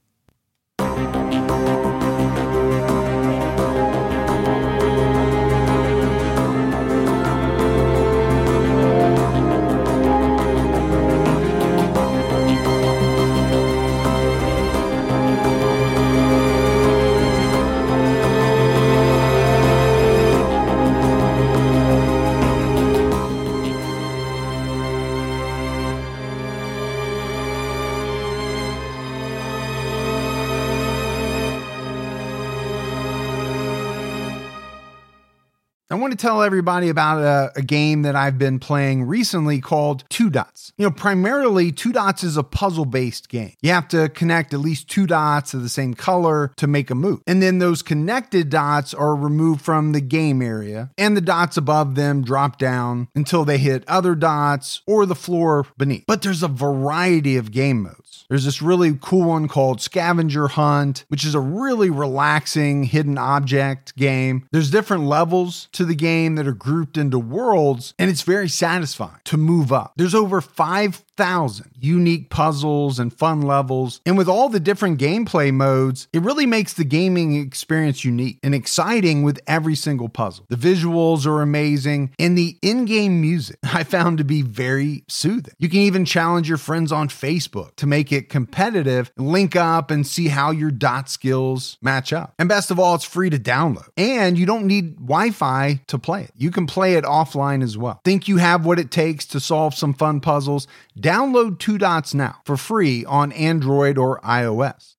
[SPEAKER 1] I want to tell everybody about a game that I've been playing recently called Two Dots. Primarily, Two Dots is a puzzle-based game. You have to connect at least 2 dots of the same color to make a move. And then those connected dots are removed from the game area, and the dots above them drop down until they hit other dots or the floor beneath. But there's a variety of game modes. There's this really cool one called Scavenger Hunt, which is a really relaxing hidden object game. There's different levels to the game that are grouped into worlds, and it's very satisfying to move up. There's over 5,000 unique puzzles and fun levels, and with all the different gameplay modes, it really makes the gaming experience unique and exciting with every single puzzle. The visuals are amazing, and the in-game music I found to be very soothing. You can even challenge your friends on Facebook to make it competitive, link up and see how your dot skills match up. And best of all, it's free to download, and you don't need Wi-Fi to play it. You can play it offline as well. Think you have what it takes to solve some fun puzzles? Download Two Dots now for free on Android or iOS.